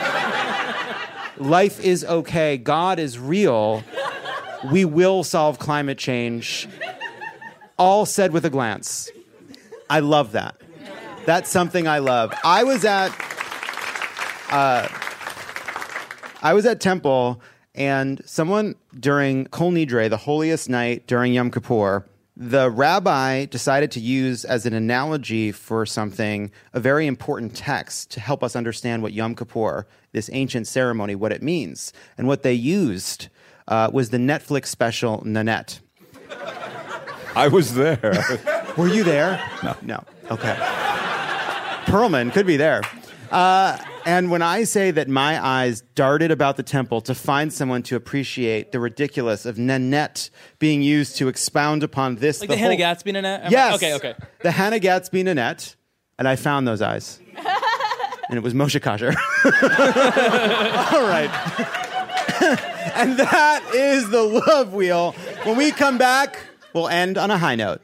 Life is okay. God is real. We will solve climate change. All said with a glance. I love that. That's something I love. I was at... Uh, I was at Temple, and someone during Kol Nidre, the holiest night during Yom Kippur, the rabbi decided to use as an analogy for something a very important text to help us understand what Yom Kippur, this ancient ceremony, what it means. And what they used uh, was the Netflix special Nanette. I was there. Were you there? No. No. Okay. Perlman could be there. Uh, and when I say that my eyes darted about the temple to find someone to appreciate the ridiculous of Nanette being used to expound upon this... Like the, the Hannah whole... Gatsby Nanette? Yes! Okay, okay. The Hannah Gatsby Nanette, and I found those eyes. And it was Moshe Kasher. All right. And that is the Love Wheel. When we come back, we'll end on a high note.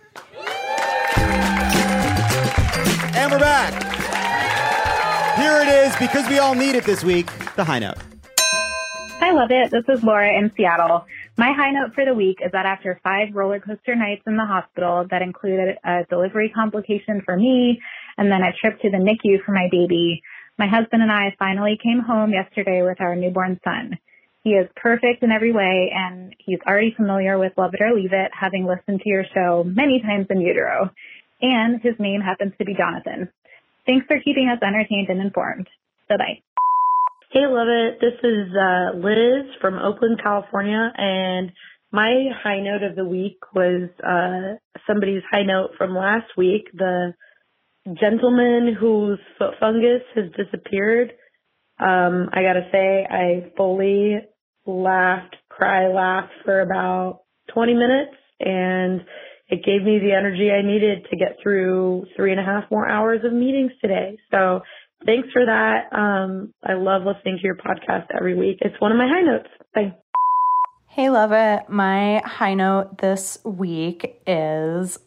And we're back. Here it is, because we all need it this week, the high note. I love it. This is Laura in Seattle. My high note for the week is that after five roller coaster nights in the hospital that included a delivery complication for me and then a trip to the N I C U for my baby, my husband and I finally came home yesterday with our newborn son. He is perfect in every way, and he's already familiar with Love It or Leave It, having listened to your show many times in utero. And his name happens to be Jonathan. Thanks for keeping us entertained and informed. Bye-bye. Hey, Love It. This is uh, Liz from Oakland, California, and my high note of the week was uh, somebody's high note from last week, the gentleman whose foot fungus has disappeared. Um, I gotta say, I fully laughed, cry, laughed for about twenty minutes, and it gave me the energy I needed to get through three and a half more hours of meetings today. So thanks for that. Um, I love listening to your podcast every week. It's one of my high notes. Bye. Hey, Love It. My high note this week is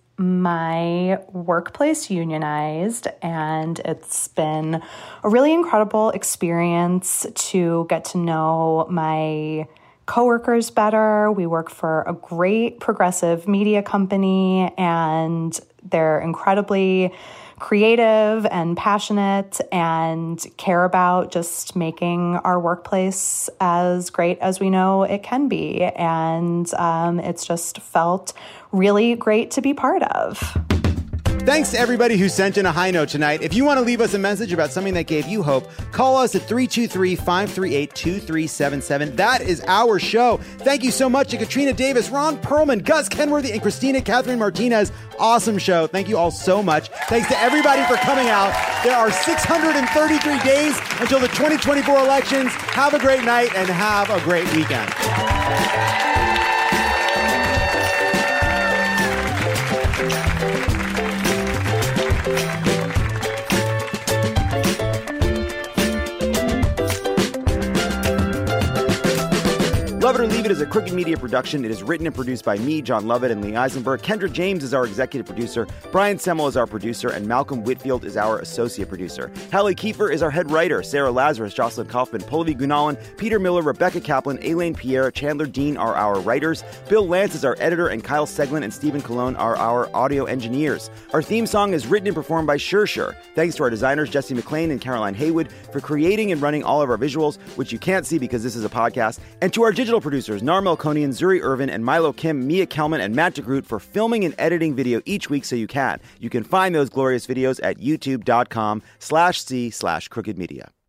my workplace unionized, and it's been a really incredible experience to get to know my coworkers better. We work for a great progressive media company, and they're incredibly creative and passionate and care about just making our workplace as great as we know it can be. And um, it's just felt really great to be part of. Thanks to everybody who sent in a high note tonight. If you want to leave us a message about something that gave you hope, call us at three two three, five three eight, two three seven seven. That is our show. Thank you so much to Katrina Davis, Ron Perlman, Gus Kenworthy, and Christina Catherine Martinez. Awesome show. Thank you all so much. Thanks to everybody for coming out. There are six hundred thirty-three days until the twenty twenty-four elections. Have a great night and have a great weekend. Love Love It or Leave It is a Crooked Media production. It is written and produced by me, John Lovett, and Lee Eisenberg. Kendra James is our executive producer. Brian Semmel is our producer. And Malcolm Whitfield is our associate producer. Hallie Kiefer is our head writer. Sarah Lazarus, Jocelyn Kaufman, Pulavi Gunalan, Peter Miller, Rebecca Kaplan, Elaine Pierre, Chandler Dean are our writers. Bill Lance is our editor. And Kyle Seglin and Stephen Colon are our audio engineers. Our theme song is written and performed by Sure Sure. Thanks to our designers, Jesse McLean and Caroline Haywood, for creating and running all of our visuals, which you can't see because this is a podcast. And to our digital producers, Nar Melkonian, Zuri Irvin, and Milo Kim, Mia Kelman, and Matt DeGroot for filming and editing video each week so you can. You can find those glorious videos at youtube.com slash C slash crooked media.